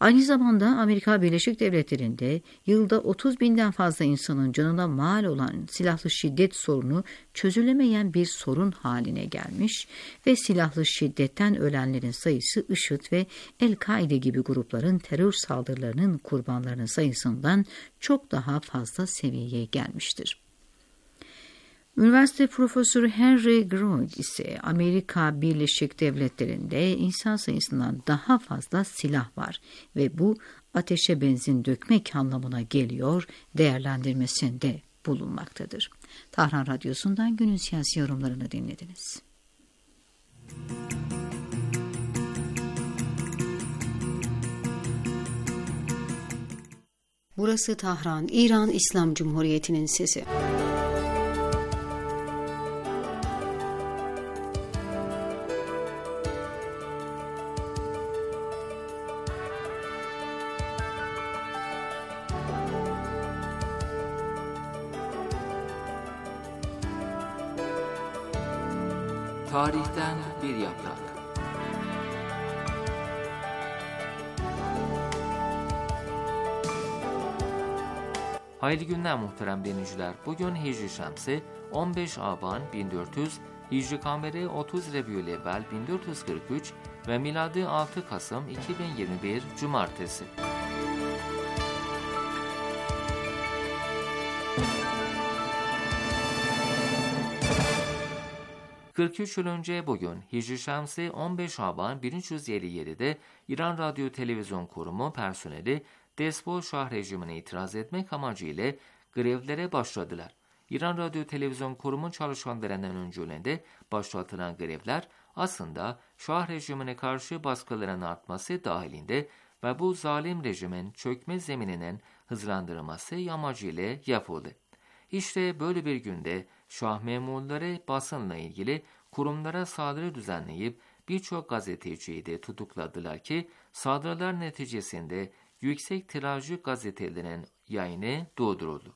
Aynı zamanda Amerika Birleşik Devletleri'nde yılda otuz binden fazla insanın canına mal olan silahlı şiddet sorunu çözülemeyen bir sorun haline gelmiş ve silahlı şiddetten ölenlerin sayısı IŞİD ve El-Kaide gibi grupların terör saldırılarının kurbanlarının sayısından çok daha fazla seviyeye gelmiştir. Üniversite Profesörü Henry Groyd ise Amerika Birleşik Devletleri'nde insan sayısından daha fazla silah var ve bu ateşe benzin dökmek anlamına geliyor değerlendirmesinde bulunmaktadır. Tahran Radyosu'ndan günün siyasi yorumlarını dinlediniz. Burası Tahran, İran İslam Cumhuriyeti'nin sesi. Tarihten bir yaprak. Hayırlı günler muhterem dinleyiciler. Bugün Hicri Şemsi on beş Aban bin dört yüz, Hicri Kameri otuz Rebiülevvel bin dört yüz kırk üç ve miladi altı Kasım iki bin yirmi bir Cumartesi. kırk üç yıl önce bugün Hicri Şemsi on beş Şaban bin üç yüz elli yedi'de İran Radyo Televizyon Kurumu personeli Despot Şah rejimine itiraz etmek amacıyla grevlere başladılar. İran Radyo Televizyon Kurumu çalışanlarından öncülüğünde başlatılan grevler aslında Şah rejimine karşı baskıların artması dahilinde ve bu zalim rejimin çökme zemininin hızlandırılması amacıyla yapıldı. İşte böyle bir günde Şah memurları basınla ilgili kurumlara saldırı düzenleyip birçok gazeteciyi de tutukladılar ki saldırılar neticesinde yüksek tirajlı gazetelerin yayını durduruldu.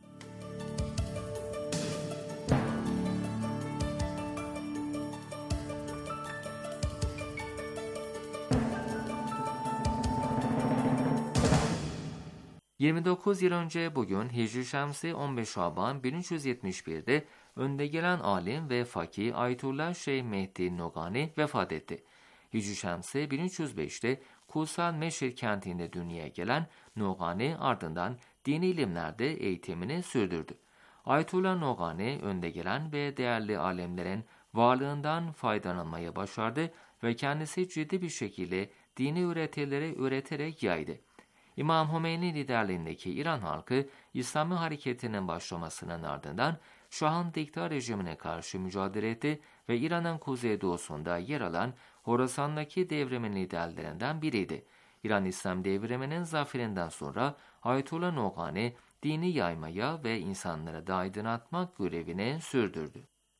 yirmi dokuz yıl önce bugün Hicri Şemsi on beş Şaban bin üç yüz yetmiş bir'de önde gelen alim ve fakih Ayetullah Şeyh Mehdi Nogani vefat etti. Hicri Şemsi bin üç yüz beş'te Kutsal Meşhir kentinde dünyaya gelen Nogani ardından dini ilimlerde eğitimini sürdürdü. Ayetullah Nogani önde gelen ve değerli alimlerin varlığından faydalanmaya başardı ve kendisi ciddi bir şekilde dini öğretileri öğreterek yaydı. İmam Hümeyni liderliğindeki İran halkı İslami hareketinin başlamasının ardından Şah'ın diktatör rejimine karşı mücadele etti ve İran'ın kuzeydoğusunda yer alan Horasan'daki devrimin liderlerinden biriydi. İran İslam devriminin zaferinden sonra Ayetullah Nogani dini yaymaya ve insanlara da aydınlatmak görevini sürdürdü.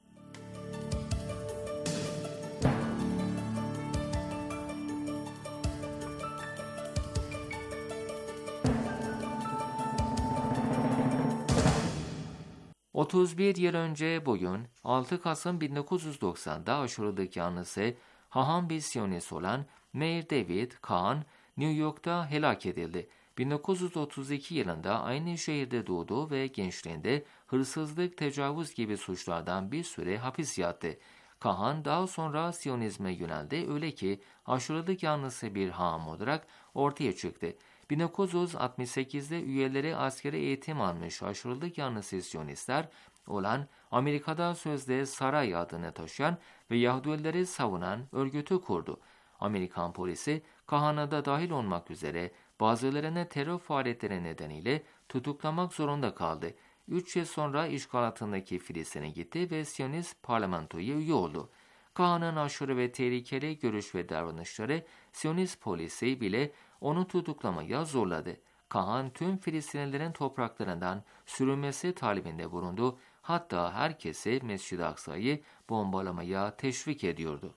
otuz bir yıl önce bugün altı Kasım bin dokuz yüz doksan'da aşırılık yanlısı haham bir Siyonist olan Meir David Kahn New York'ta helak edildi. bin dokuz yüz otuz iki yılında aynı şehirde doğdu ve gençliğinde hırsızlık, tecavüz gibi suçlardan bir süre hapis yattı. Kahn daha sonra Siyonizme yöneldi, öyle ki aşırılık yanlısı bir haham olarak ortaya çıktı. bin dokuz yüz altmış sekiz'de üyeleri askeri eğitim almış aşırılık yanlısı Siyonistler olan Amerika'da sözde Saray adını taşıyan ve Yahudileri savunan örgütü kurdu. Amerikan polisi Kahn'a da dahil olmak üzere bazılarını terör faaliyetleri nedeniyle tutuklamak zorunda kaldı. Üç yıl sonra işgal altındaki Filistin'e gitti ve Siyonist parlamentoya üye oldu. Kahn'ın aşırı ve tehlikeli görüş ve davranışları Siyonist polisi bile onu tutuklamaya zorladı. Kahn tüm Filistinlilerin topraklarından sürülmesi talebinde bulundu. Hatta herkesi Mescid-i Aksa'yı bombalamaya teşvik ediyordu.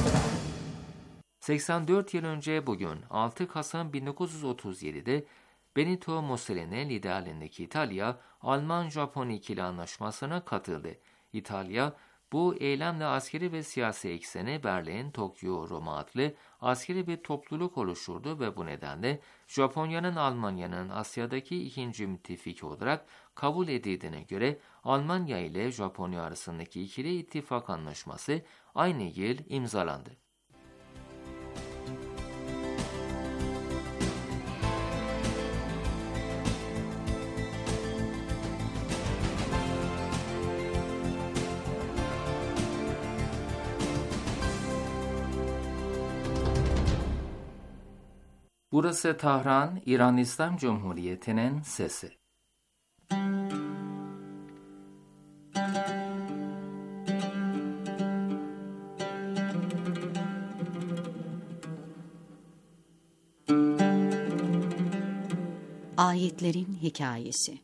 seksen dört yıl önce bugün altı Kasım bin dokuz yüz otuz yedi'de Benito Mussolini liderliğindeki İtalya, Alman-Japon ikili anlaşmasına katıldı. İtalya, bu eylemle askeri ve siyasi ekseni Berlin, Tokyo, Roma adlı askeri bir topluluk oluşturdu ve bu nedenle Japonya'nın Almanya'nın Asya'daki ikinci müttefiki olarak kabul edildiğine göre Almanya ile Japonya arasındaki ikili ittifak anlaşması aynı yıl imzalandı. Burası Tahran, İran İslam Cumhuriyeti'nin sesi. Ayetlerin Hikayesi.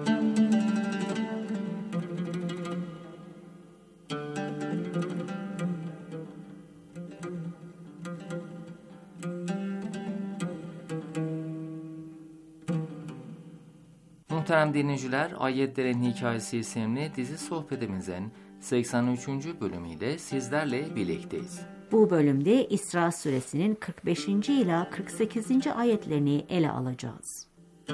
Muhterem dinleyiciler, Ayetlerin Hikayesi isimli dizi sohbetimizin seksen üçüncü bölümüyle sizlerle birlikteyiz. Bu bölümde İsra Suresinin kırk beşinci ila kırk sekizinci ayetlerini ele alacağız.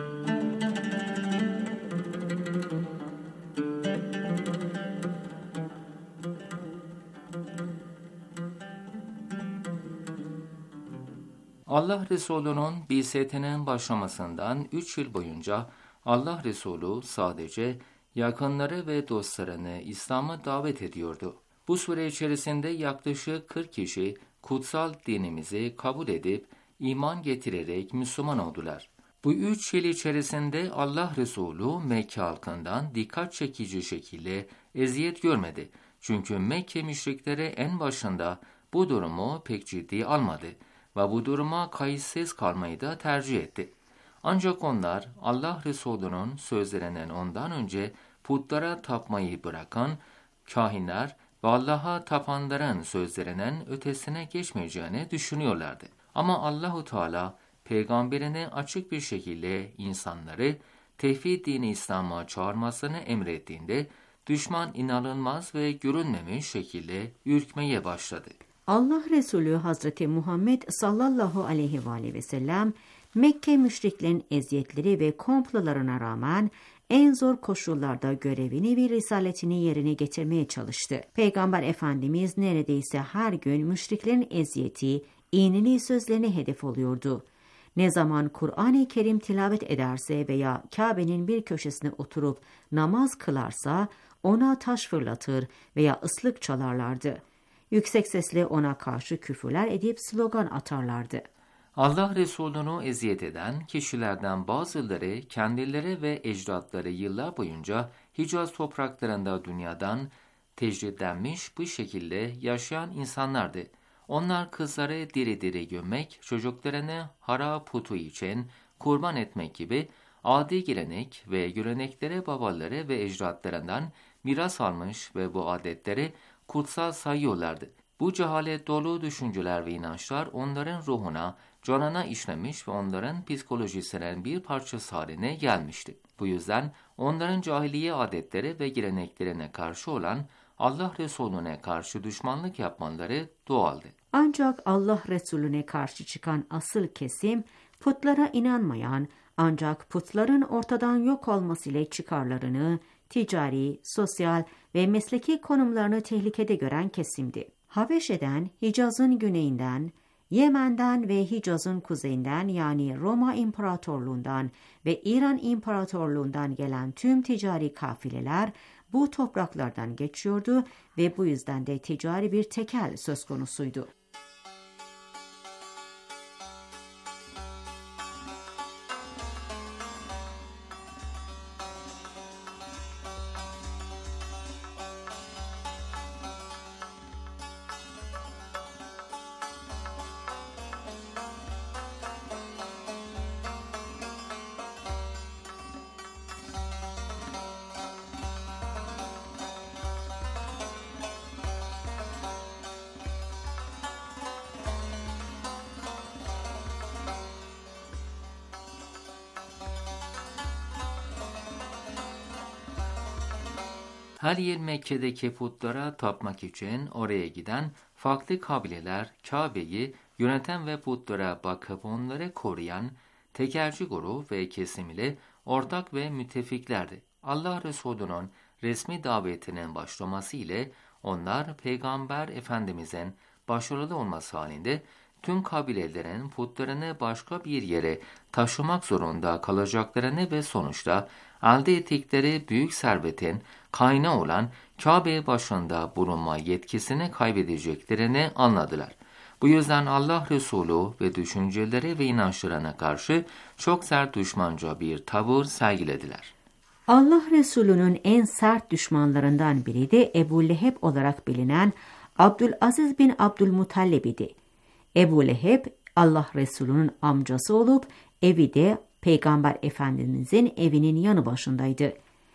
Allah Resulü'nün bi'setinin başlamasından üç yıl boyunca Allah Resulü sadece yakınları ve dostlarını İslam'a davet ediyordu. Bu süre içerisinde yaklaşık kırk kişi kutsal dinimizi kabul edip iman getirerek Müslüman oldular. Bu üç yıl içerisinde Allah Resulü Mekke halkından dikkat çekici şekilde eziyet görmedi. Çünkü Mekke müşrikleri en başında bu durumu pek ciddi almadı ve bu duruma kayıtsız kalmayı da tercih etti. Ancak onlar Allah Resulü'nün sözlerinden ondan önce putlara tapmayı bırakan kahinler ve Allah'a tapanların sözlerinden ötesine geçmeyeceğini düşünüyorlardı. Ama Allahu Teala peygamberine açık bir şekilde insanları tevhid dini İslam'a çağırmasını emrettiğinde düşman inanılmaz ve görünmemiş şekilde ürkmeye başladı. Allah Resulü Hazreti Muhammed sallallahu aleyhi ve aleyhi ve sellem Mekke müşriklerin eziyetleri ve komplolarına rağmen en zor koşullarda görevini ve risaletini yerine getirmeye çalıştı. Peygamber Efendimiz neredeyse her gün müşriklerin eziyeti, iğneli sözlerine hedef oluyordu. Ne zaman Kur'an-ı Kerim tilavet ederse veya Kabe'nin bir köşesine oturup namaz kılarsa ona taş fırlatır veya ıslık çalarlardı. Yüksek sesle ona karşı küfürler edip slogan atarlardı. Allah Resulü'nü eziyet eden kişilerden bazıları kendileri ve ecdatları yıllar boyunca Hicaz topraklarında dünyadan tecridlenmiş bu şekilde yaşayan insanlardı. Onlar kızları diri diri gömmek, çocuklarını hara putu için kurban etmek gibi adi gelenek ve göreneklere babaları ve ecdatlarından miras almış ve bu adetleri kutsal sayıyorlardı. Bu cehalet dolu düşünceler ve inançlar onların ruhuna, canına işlemiş ve onların psikolojisinin bir parçası haline gelmişti. Bu yüzden onların cahiliye adetleri ve geleneklerine karşı olan Allah Resulüne karşı düşmanlık yapmaları doğaldı. Ancak Allah Resulüne karşı çıkan asıl kesim, putlara inanmayan ancak putların ortadan yok olmasıyla çıkarlarını, ticari, sosyal ve mesleki konumlarını tehlikede gören kesimdi. Habeşe'den, Hicaz'ın güneyinden, Yemen'den ve Hicaz'ın kuzeyinden yani Roma İmparatorluğundan ve İran İmparatorluğundan gelen tüm ticari kafileler bu topraklardan geçiyordu ve bu yüzden de ticari bir tekel söz konusuydu. Her yıl Mekke'deki putlara tapmak için oraya giden farklı kabileler Kabe'yi yöneten ve putlara bakıp onları koruyan tekelci grup ve kesim ile ortak ve müttefiklerdi. Allah Resulü'nün resmi davetinin başlaması ile onlar Peygamber Efendimiz'in başarılı olması halinde tüm kabilelerin putlarını başka bir yere taşımak zorunda kalacaklarını ve sonuçta elde ettikleri büyük servetin kaynağı olan Kabe başında bulunma yetkisini kaybedeceklerini anladılar. Bu yüzden Allah Resulü ve düşünceleri ve inançlarına karşı çok sert düşmanca bir tavır sergilediler. Allah Resulü'nün en sert düşmanlarından biri de Ebu Leheb olarak bilinen Abdülaziz bin Abdülmuttalib idi. Ebu Leheb, Allah Resulü'nün amcası olup evi de Peygamber Efendimizin evinin yanı başındaydı.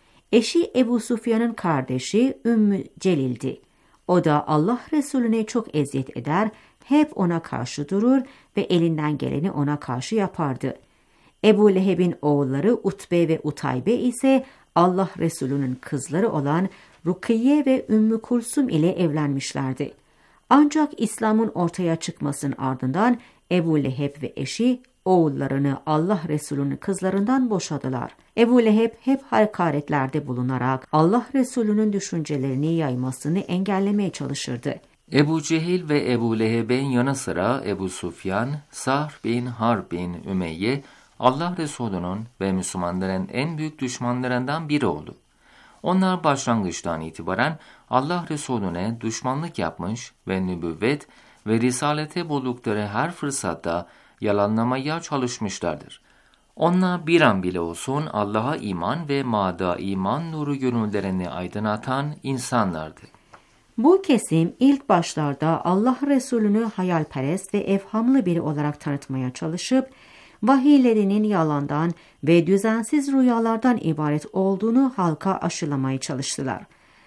Eşi Ebu Sufyan'ın kardeşi Ümmü Celil'di. O da Allah Resulüne çok eziyet eder, hep ona karşı durur ve elinden geleni ona karşı yapardı. Ebu Leheb'in oğulları Utbe ve Utaybe ise Allah Resulü'nün kızları olan Rukiye ve Ümmü Kulsum ile evlenmişlerdi. Ancak İslam'ın ortaya çıkmasının ardından Ebu Leheb ve eşi oğullarını Allah Resulü'nün kızlarından boşadılar. Ebu Leheb hep hakaretlerde bulunarak Allah Resulü'nün düşüncelerini yaymasını engellemeye çalışırdı. Ebu Cehil ve Ebu Leheb'in yanı sıra Ebu Sufyan, Sahr bin Harb bin Ümeyye, Allah Resulü'nün ve Müslümanların en büyük düşmanlarından biri oldu. Onlar başlangıçtan itibaren Allah Resulüne düşmanlık yapmış ve nübüvvet ve risalete buldukları her fırsatta yalanlamaya çalışmışlardır. Onlar bir an bile olsun Allah'a iman ve mada iman nuru gönüllerini aydınlatan insanlardı. Bu kesim ilk başlarda Allah Resulü'nü hayalperest ve evhamlı biri olarak tanıtmaya çalışıp, vahiylerinin yalandan ve düzensiz rüyalardan ibaret olduğunu halka aşılamaya çalıştılar.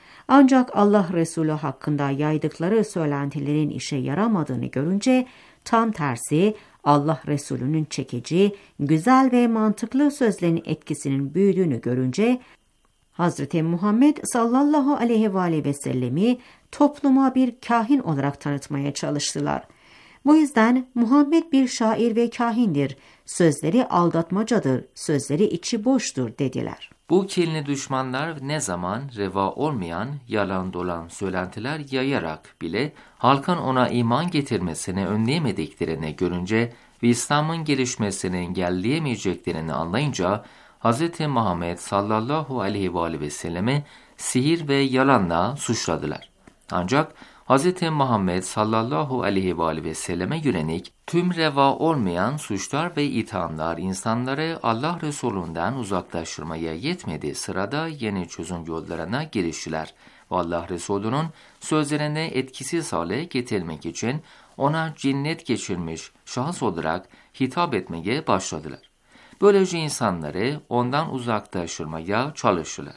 Ancak Allah Resulü hakkında yaydıkları söylentilerin işe yaramadığını görünce, tam tersi Allah Resulü'nün çekici, güzel ve mantıklı sözlerinin etkisinin büyüdüğünü görünce, Hazreti Muhammed sallallahu aleyhi ve aleyhi ve sellemi topluma bir kahin olarak tanıtmaya çalıştılar. Bu yüzden Muhammed bir şair ve kahindir, sözleri aldatmacadır, sözleri içi boştur dediler. Bu kinli düşmanlar ne zaman reva olmayan, yalan dolan söylentiler yayarak bile halkın ona iman getirmesini önleyemediklerini görünce ve İslam'ın gelişmesini engelleyemeyeceklerini anlayınca Hz. Muhammed sallallahu aleyhi ve aleyhi ve sellemi sihir ve yalanla suçladılar. Ancak Hz. Muhammed sallallahu aleyhi ve aleyhi ve selleme yönelik tüm reva olmayan suçlar ve ithamlar insanları Allah Resulü'nden uzaklaştırmaya yetmediği sırada yeni çözüm yollarına giriştiler ve Allah Resulü'nün sözlerini etkisiz hale getirmek için ona cinnet geçirmiş şahıs olarak hitap etmeye başladılar. Böylece insanları ondan uzaklaştırmaya çalıştılar.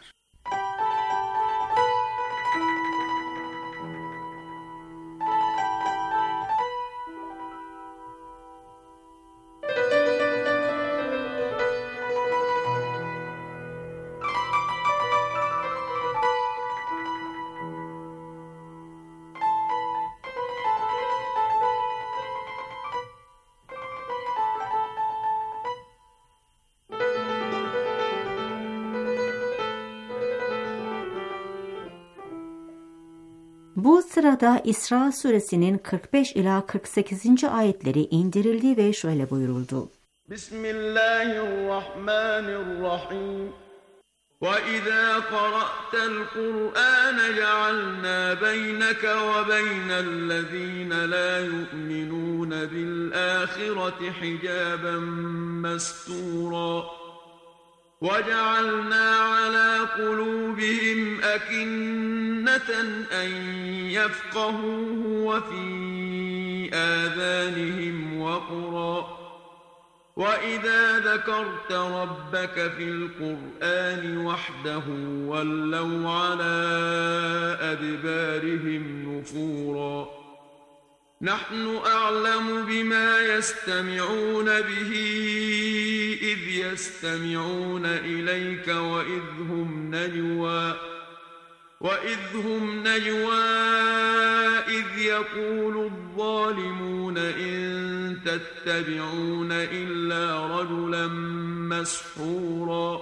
Bu sırada İsra suresinin kırk beş ila kırk sekizinci ayetleri indirildi ve şöyle buyuruldu. Bismillahirrahmanirrahim. وَإِذَا قَرَأْتَ الْقُرْآنَ جَعَلْنَا بَيْنَكَ وَبَيْنَ الَّذِينَ لَا يُؤْمِنُونَ بِالْآخِرَةِ حِجَابًا مَسْتُورًا وَجَعَلْنَا عَلَى قُلُوبِهِمْ أَكِنَّةً أَنْ يَفْقَهُوهُ وَفِي آذَانِهِمْ وَقْرًا وَإِذَا ذَكَرْتَ رَبَّكَ فِي الْقُرْآنِ وَحْدَهُ وَلَّوْا عَلَى أَدْبَارِهِمْ نُفُورًا نَحْنُ أَعْلَمُ بِمَا يَسْتَمِعُونَ بِهِ إِذْ يَسْتَمِعُونَ إِلَيْكَ وَإِذْ هُمْ نَجْوَى وَإِذْ هُمْ نَجْوَى إِذْ يَقُولُ الظَّالِمُونَ إِن تَتَّبِعُونَ إِلَّا رَجُلًا مَسْحُورًا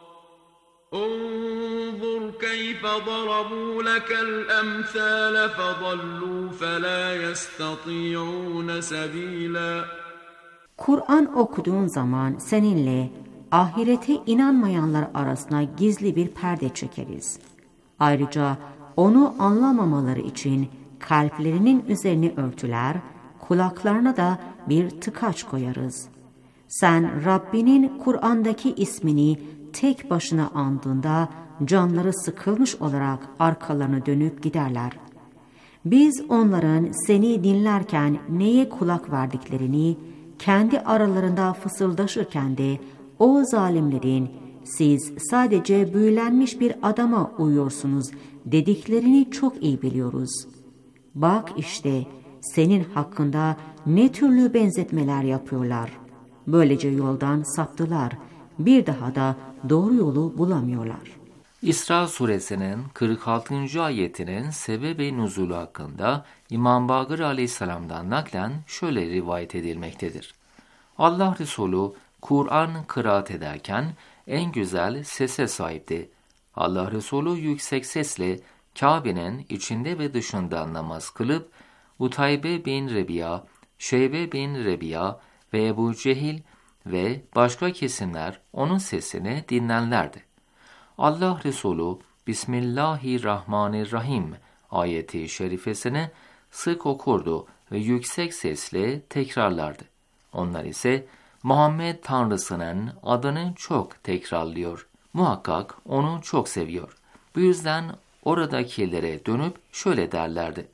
انظُرْ كَيْفَ ضَرَبُوا لَكَ الْأَمْثَالَ فَضَلُّوا فَلَا يَسْتَطِيعُونَ سَبِيلًا. Kur'an okuduğun zaman seninle ahirete inanmayanlar arasına gizli bir perde çekeriz. Ayrıca onu anlamamaları için kalplerinin üzerini örtüler, kulaklarına da bir tıkaç koyarız. Sen Rabbinin Kur'an'daki ismini tek başına andığında canları sıkılmış olarak arkalarını dönüp giderler. Biz onların seni dinlerken neye kulak verdiklerini, kendi aralarında fısıldaşırken de o zalimlerin siz sadece büyülenmiş bir adama uyuyorsunuz dediklerini çok iyi biliyoruz. Bak işte senin hakkında ne türlü benzetmeler yapıyorlar. Böylece yoldan saptılar. Bir daha da doğru yolu bulamıyorlar. İsra suresinin kırk altıncı ayetinin sebebi nuzulu hakkında İmam Bakır aleyhisselamdan naklen şöyle rivayet edilmektedir. Allah Resulü Kur'an kıraat ederken en güzel sese sahipti. Allah Resulü yüksek sesle Kabe'nin içinde ve dışında namaz kılıp Utaybe bin Rebiya, Şeybe bin Rebiya ve Ebu Cehil ve başka kesimler onun sesini dinlerlerdi. Allah Resulü Bismillahirrahmanirrahim ayeti şerifesini sık okurdu ve yüksek sesle tekrarlardı. Onlar ise Muhammed Tanrısının adını çok tekrarlıyor. Muhakkak onu çok seviyor. Bu yüzden oradakilere dönüp şöyle derlerdi.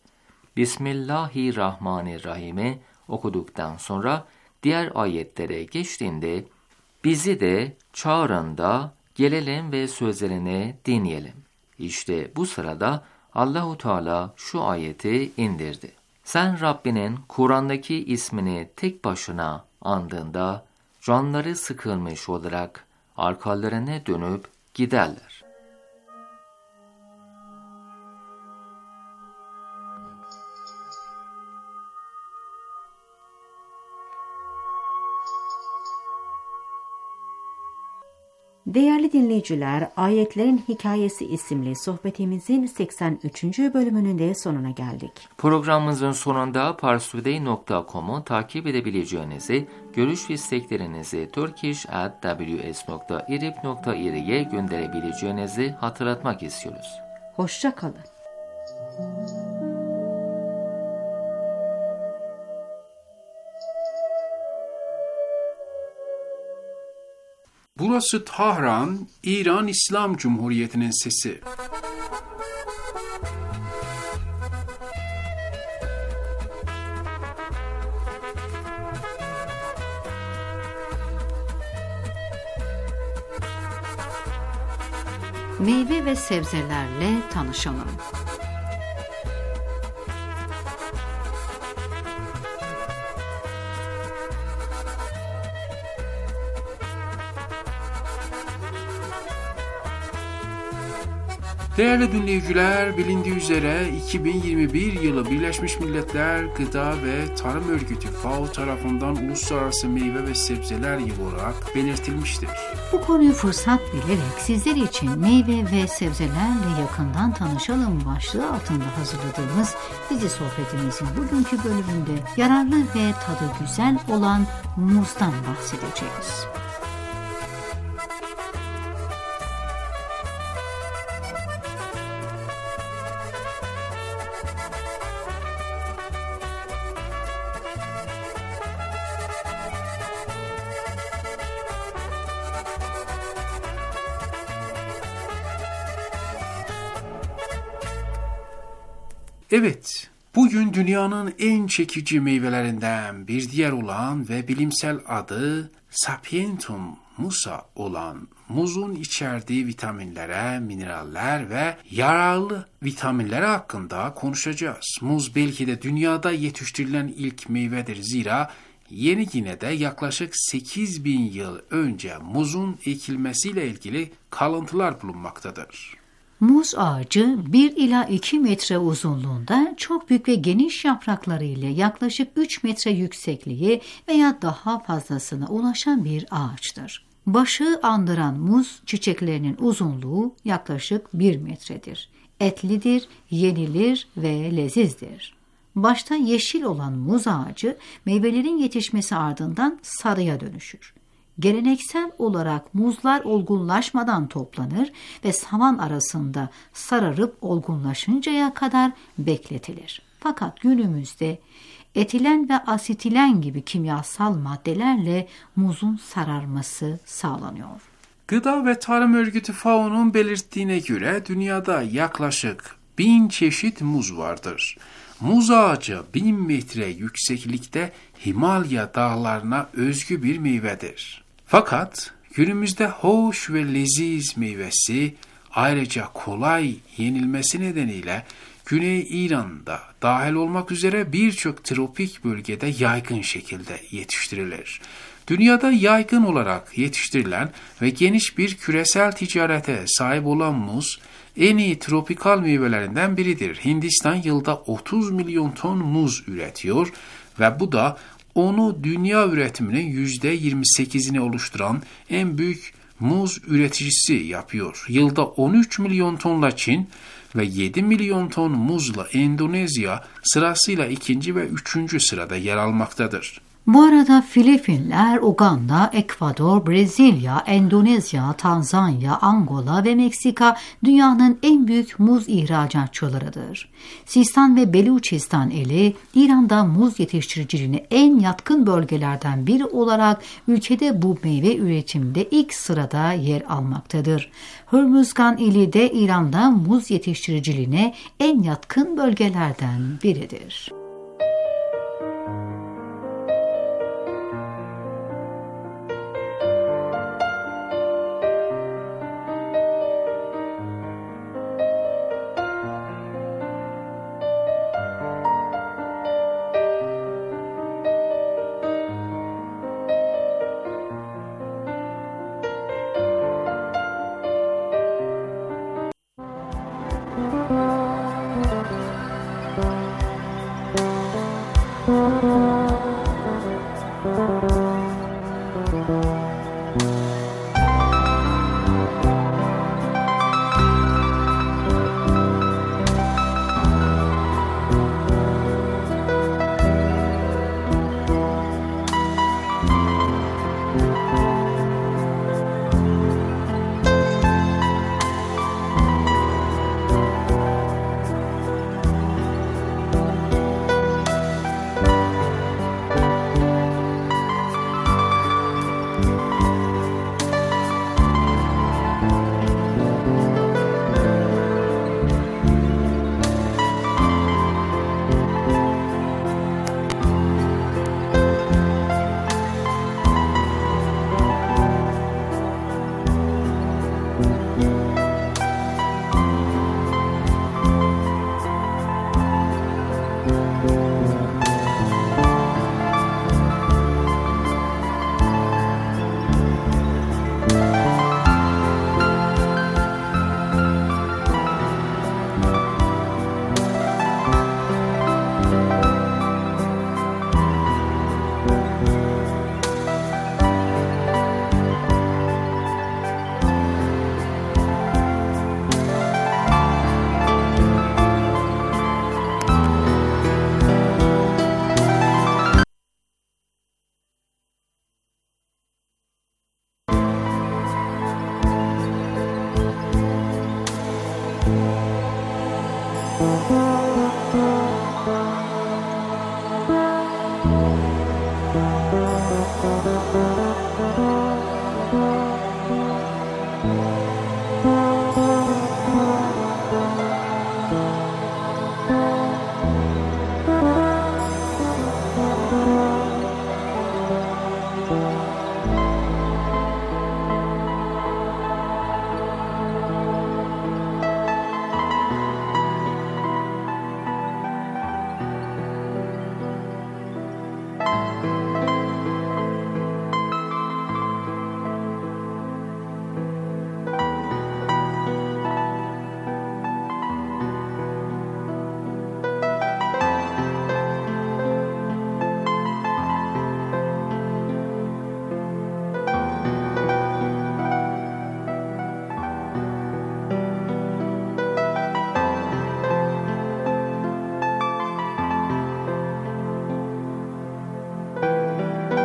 Bismillahirrahmanirrahim'i okuduktan sonra diğer ayetlere geçtiğinde bizi de çağırın da gelelim ve sözlerini dinleyelim. İşte bu sırada Allahu Teala şu ayeti indirdi. Sen Rabbinin Kur'an'daki ismini tek başına andığında canları sıkılmış olarak arkalarına dönüp giderler. Değerli dinleyiciler, Ayetlerin Hikayesi isimli sohbetimizin seksen üçüncü bölümünün de sonuna geldik. Programımızın sonunda parstoday nokta com'u takip edebileceğinizi, görüş ve isteklerinizi turkish at w s nokta irib nokta ir'ye gönderebileceğinizi hatırlatmak istiyoruz. Hoşça kalın. Burası Tahran, İran İslam Cumhuriyeti'nin sesi. Meyve ve sebzelerle tanışalım. Değerli dinleyiciler, bilindiği üzere iki bin yirmi bir yılı Birleşmiş Milletler Gıda ve Tarım Örgütü F A O tarafından Uluslararası Meyve ve Sebzeler Yılı olarak belirtilmiştir. Bu konuyu fırsat bilerek sizler için meyve ve sebzelerle yakından tanışalım başlığı altında hazırladığımız dizi sohbetimizin bugünkü bölümünde yararlı ve tadı güzel olan muzdan bahsedeceğiz. Evet, bugün dünyanın en çekici meyvelerinden bir diğer olan ve bilimsel adı Sapientum musa olan muzun içerdiği vitaminlere, mineraller ve yararlı vitaminler hakkında konuşacağız. Muz belki de dünyada yetiştirilen ilk meyvedir, zira Yeni Gine'de yaklaşık sekiz bin yıl önce muzun ekilmesiyle ilgili kalıntılar bulunmaktadır. Muz ağacı bir ila iki metre uzunluğunda, çok büyük ve geniş yaprakları ile yaklaşık üç metre yüksekliği veya daha fazlasına ulaşan bir ağaçtır. Başı andıran muz çiçeklerinin uzunluğu yaklaşık bir metredir. Etlidir, yenilir ve lezizdir. Başta yeşil olan muz ağacı meyvelerin yetişmesi ardından sarıya dönüşür. Geleneksel olarak muzlar olgunlaşmadan toplanır ve saman arasında sararıp olgunlaşıncaya kadar bekletilir. Fakat günümüzde etilen ve asetilen gibi kimyasal maddelerle muzun sararması sağlanıyor. Gıda ve Tarım Örgütü F A O'nun belirttiğine göre dünyada yaklaşık bin çeşit muz vardır. Muz ağacı bin metre yükseklikte Himalaya dağlarına özgü bir meyvedir. Fakat günümüzde hoş ve leziz meyvesi, ayrıca kolay yenilmesi nedeniyle Güney İran'da dahil olmak üzere birçok tropik bölgede yaygın şekilde yetiştirilir. Dünyada yaygın olarak yetiştirilen ve geniş bir küresel ticarete sahip olan muz, en iyi tropikal meyvelerinden biridir. Hindistan yılda otuz milyon ton muz üretiyor ve bu da onu dünya üretiminin yüzde yirmi sekizini oluşturan en büyük muz üreticisi yapıyor. Yılda on üç milyon tonla Çin ve yedi milyon ton muzla Endonezya sırasıyla ikinci ve üçüncü sırada yer almaktadır. Bu arada Filipinler, Uganda, Ekvador, Brezilya, Endonezya, Tanzanya, Angola ve Meksika dünyanın en büyük muz ihracatçılarıdır. Sistan ve Beluçistan eli İran'da muz yetiştiriciliğine en yatkın bölgelerden biri olarak ülkede bu meyve üretiminde ilk sırada yer almaktadır. Hürmüzgan ili de İran'da muz yetiştiriciliğine en yatkın bölgelerden biridir. Müzik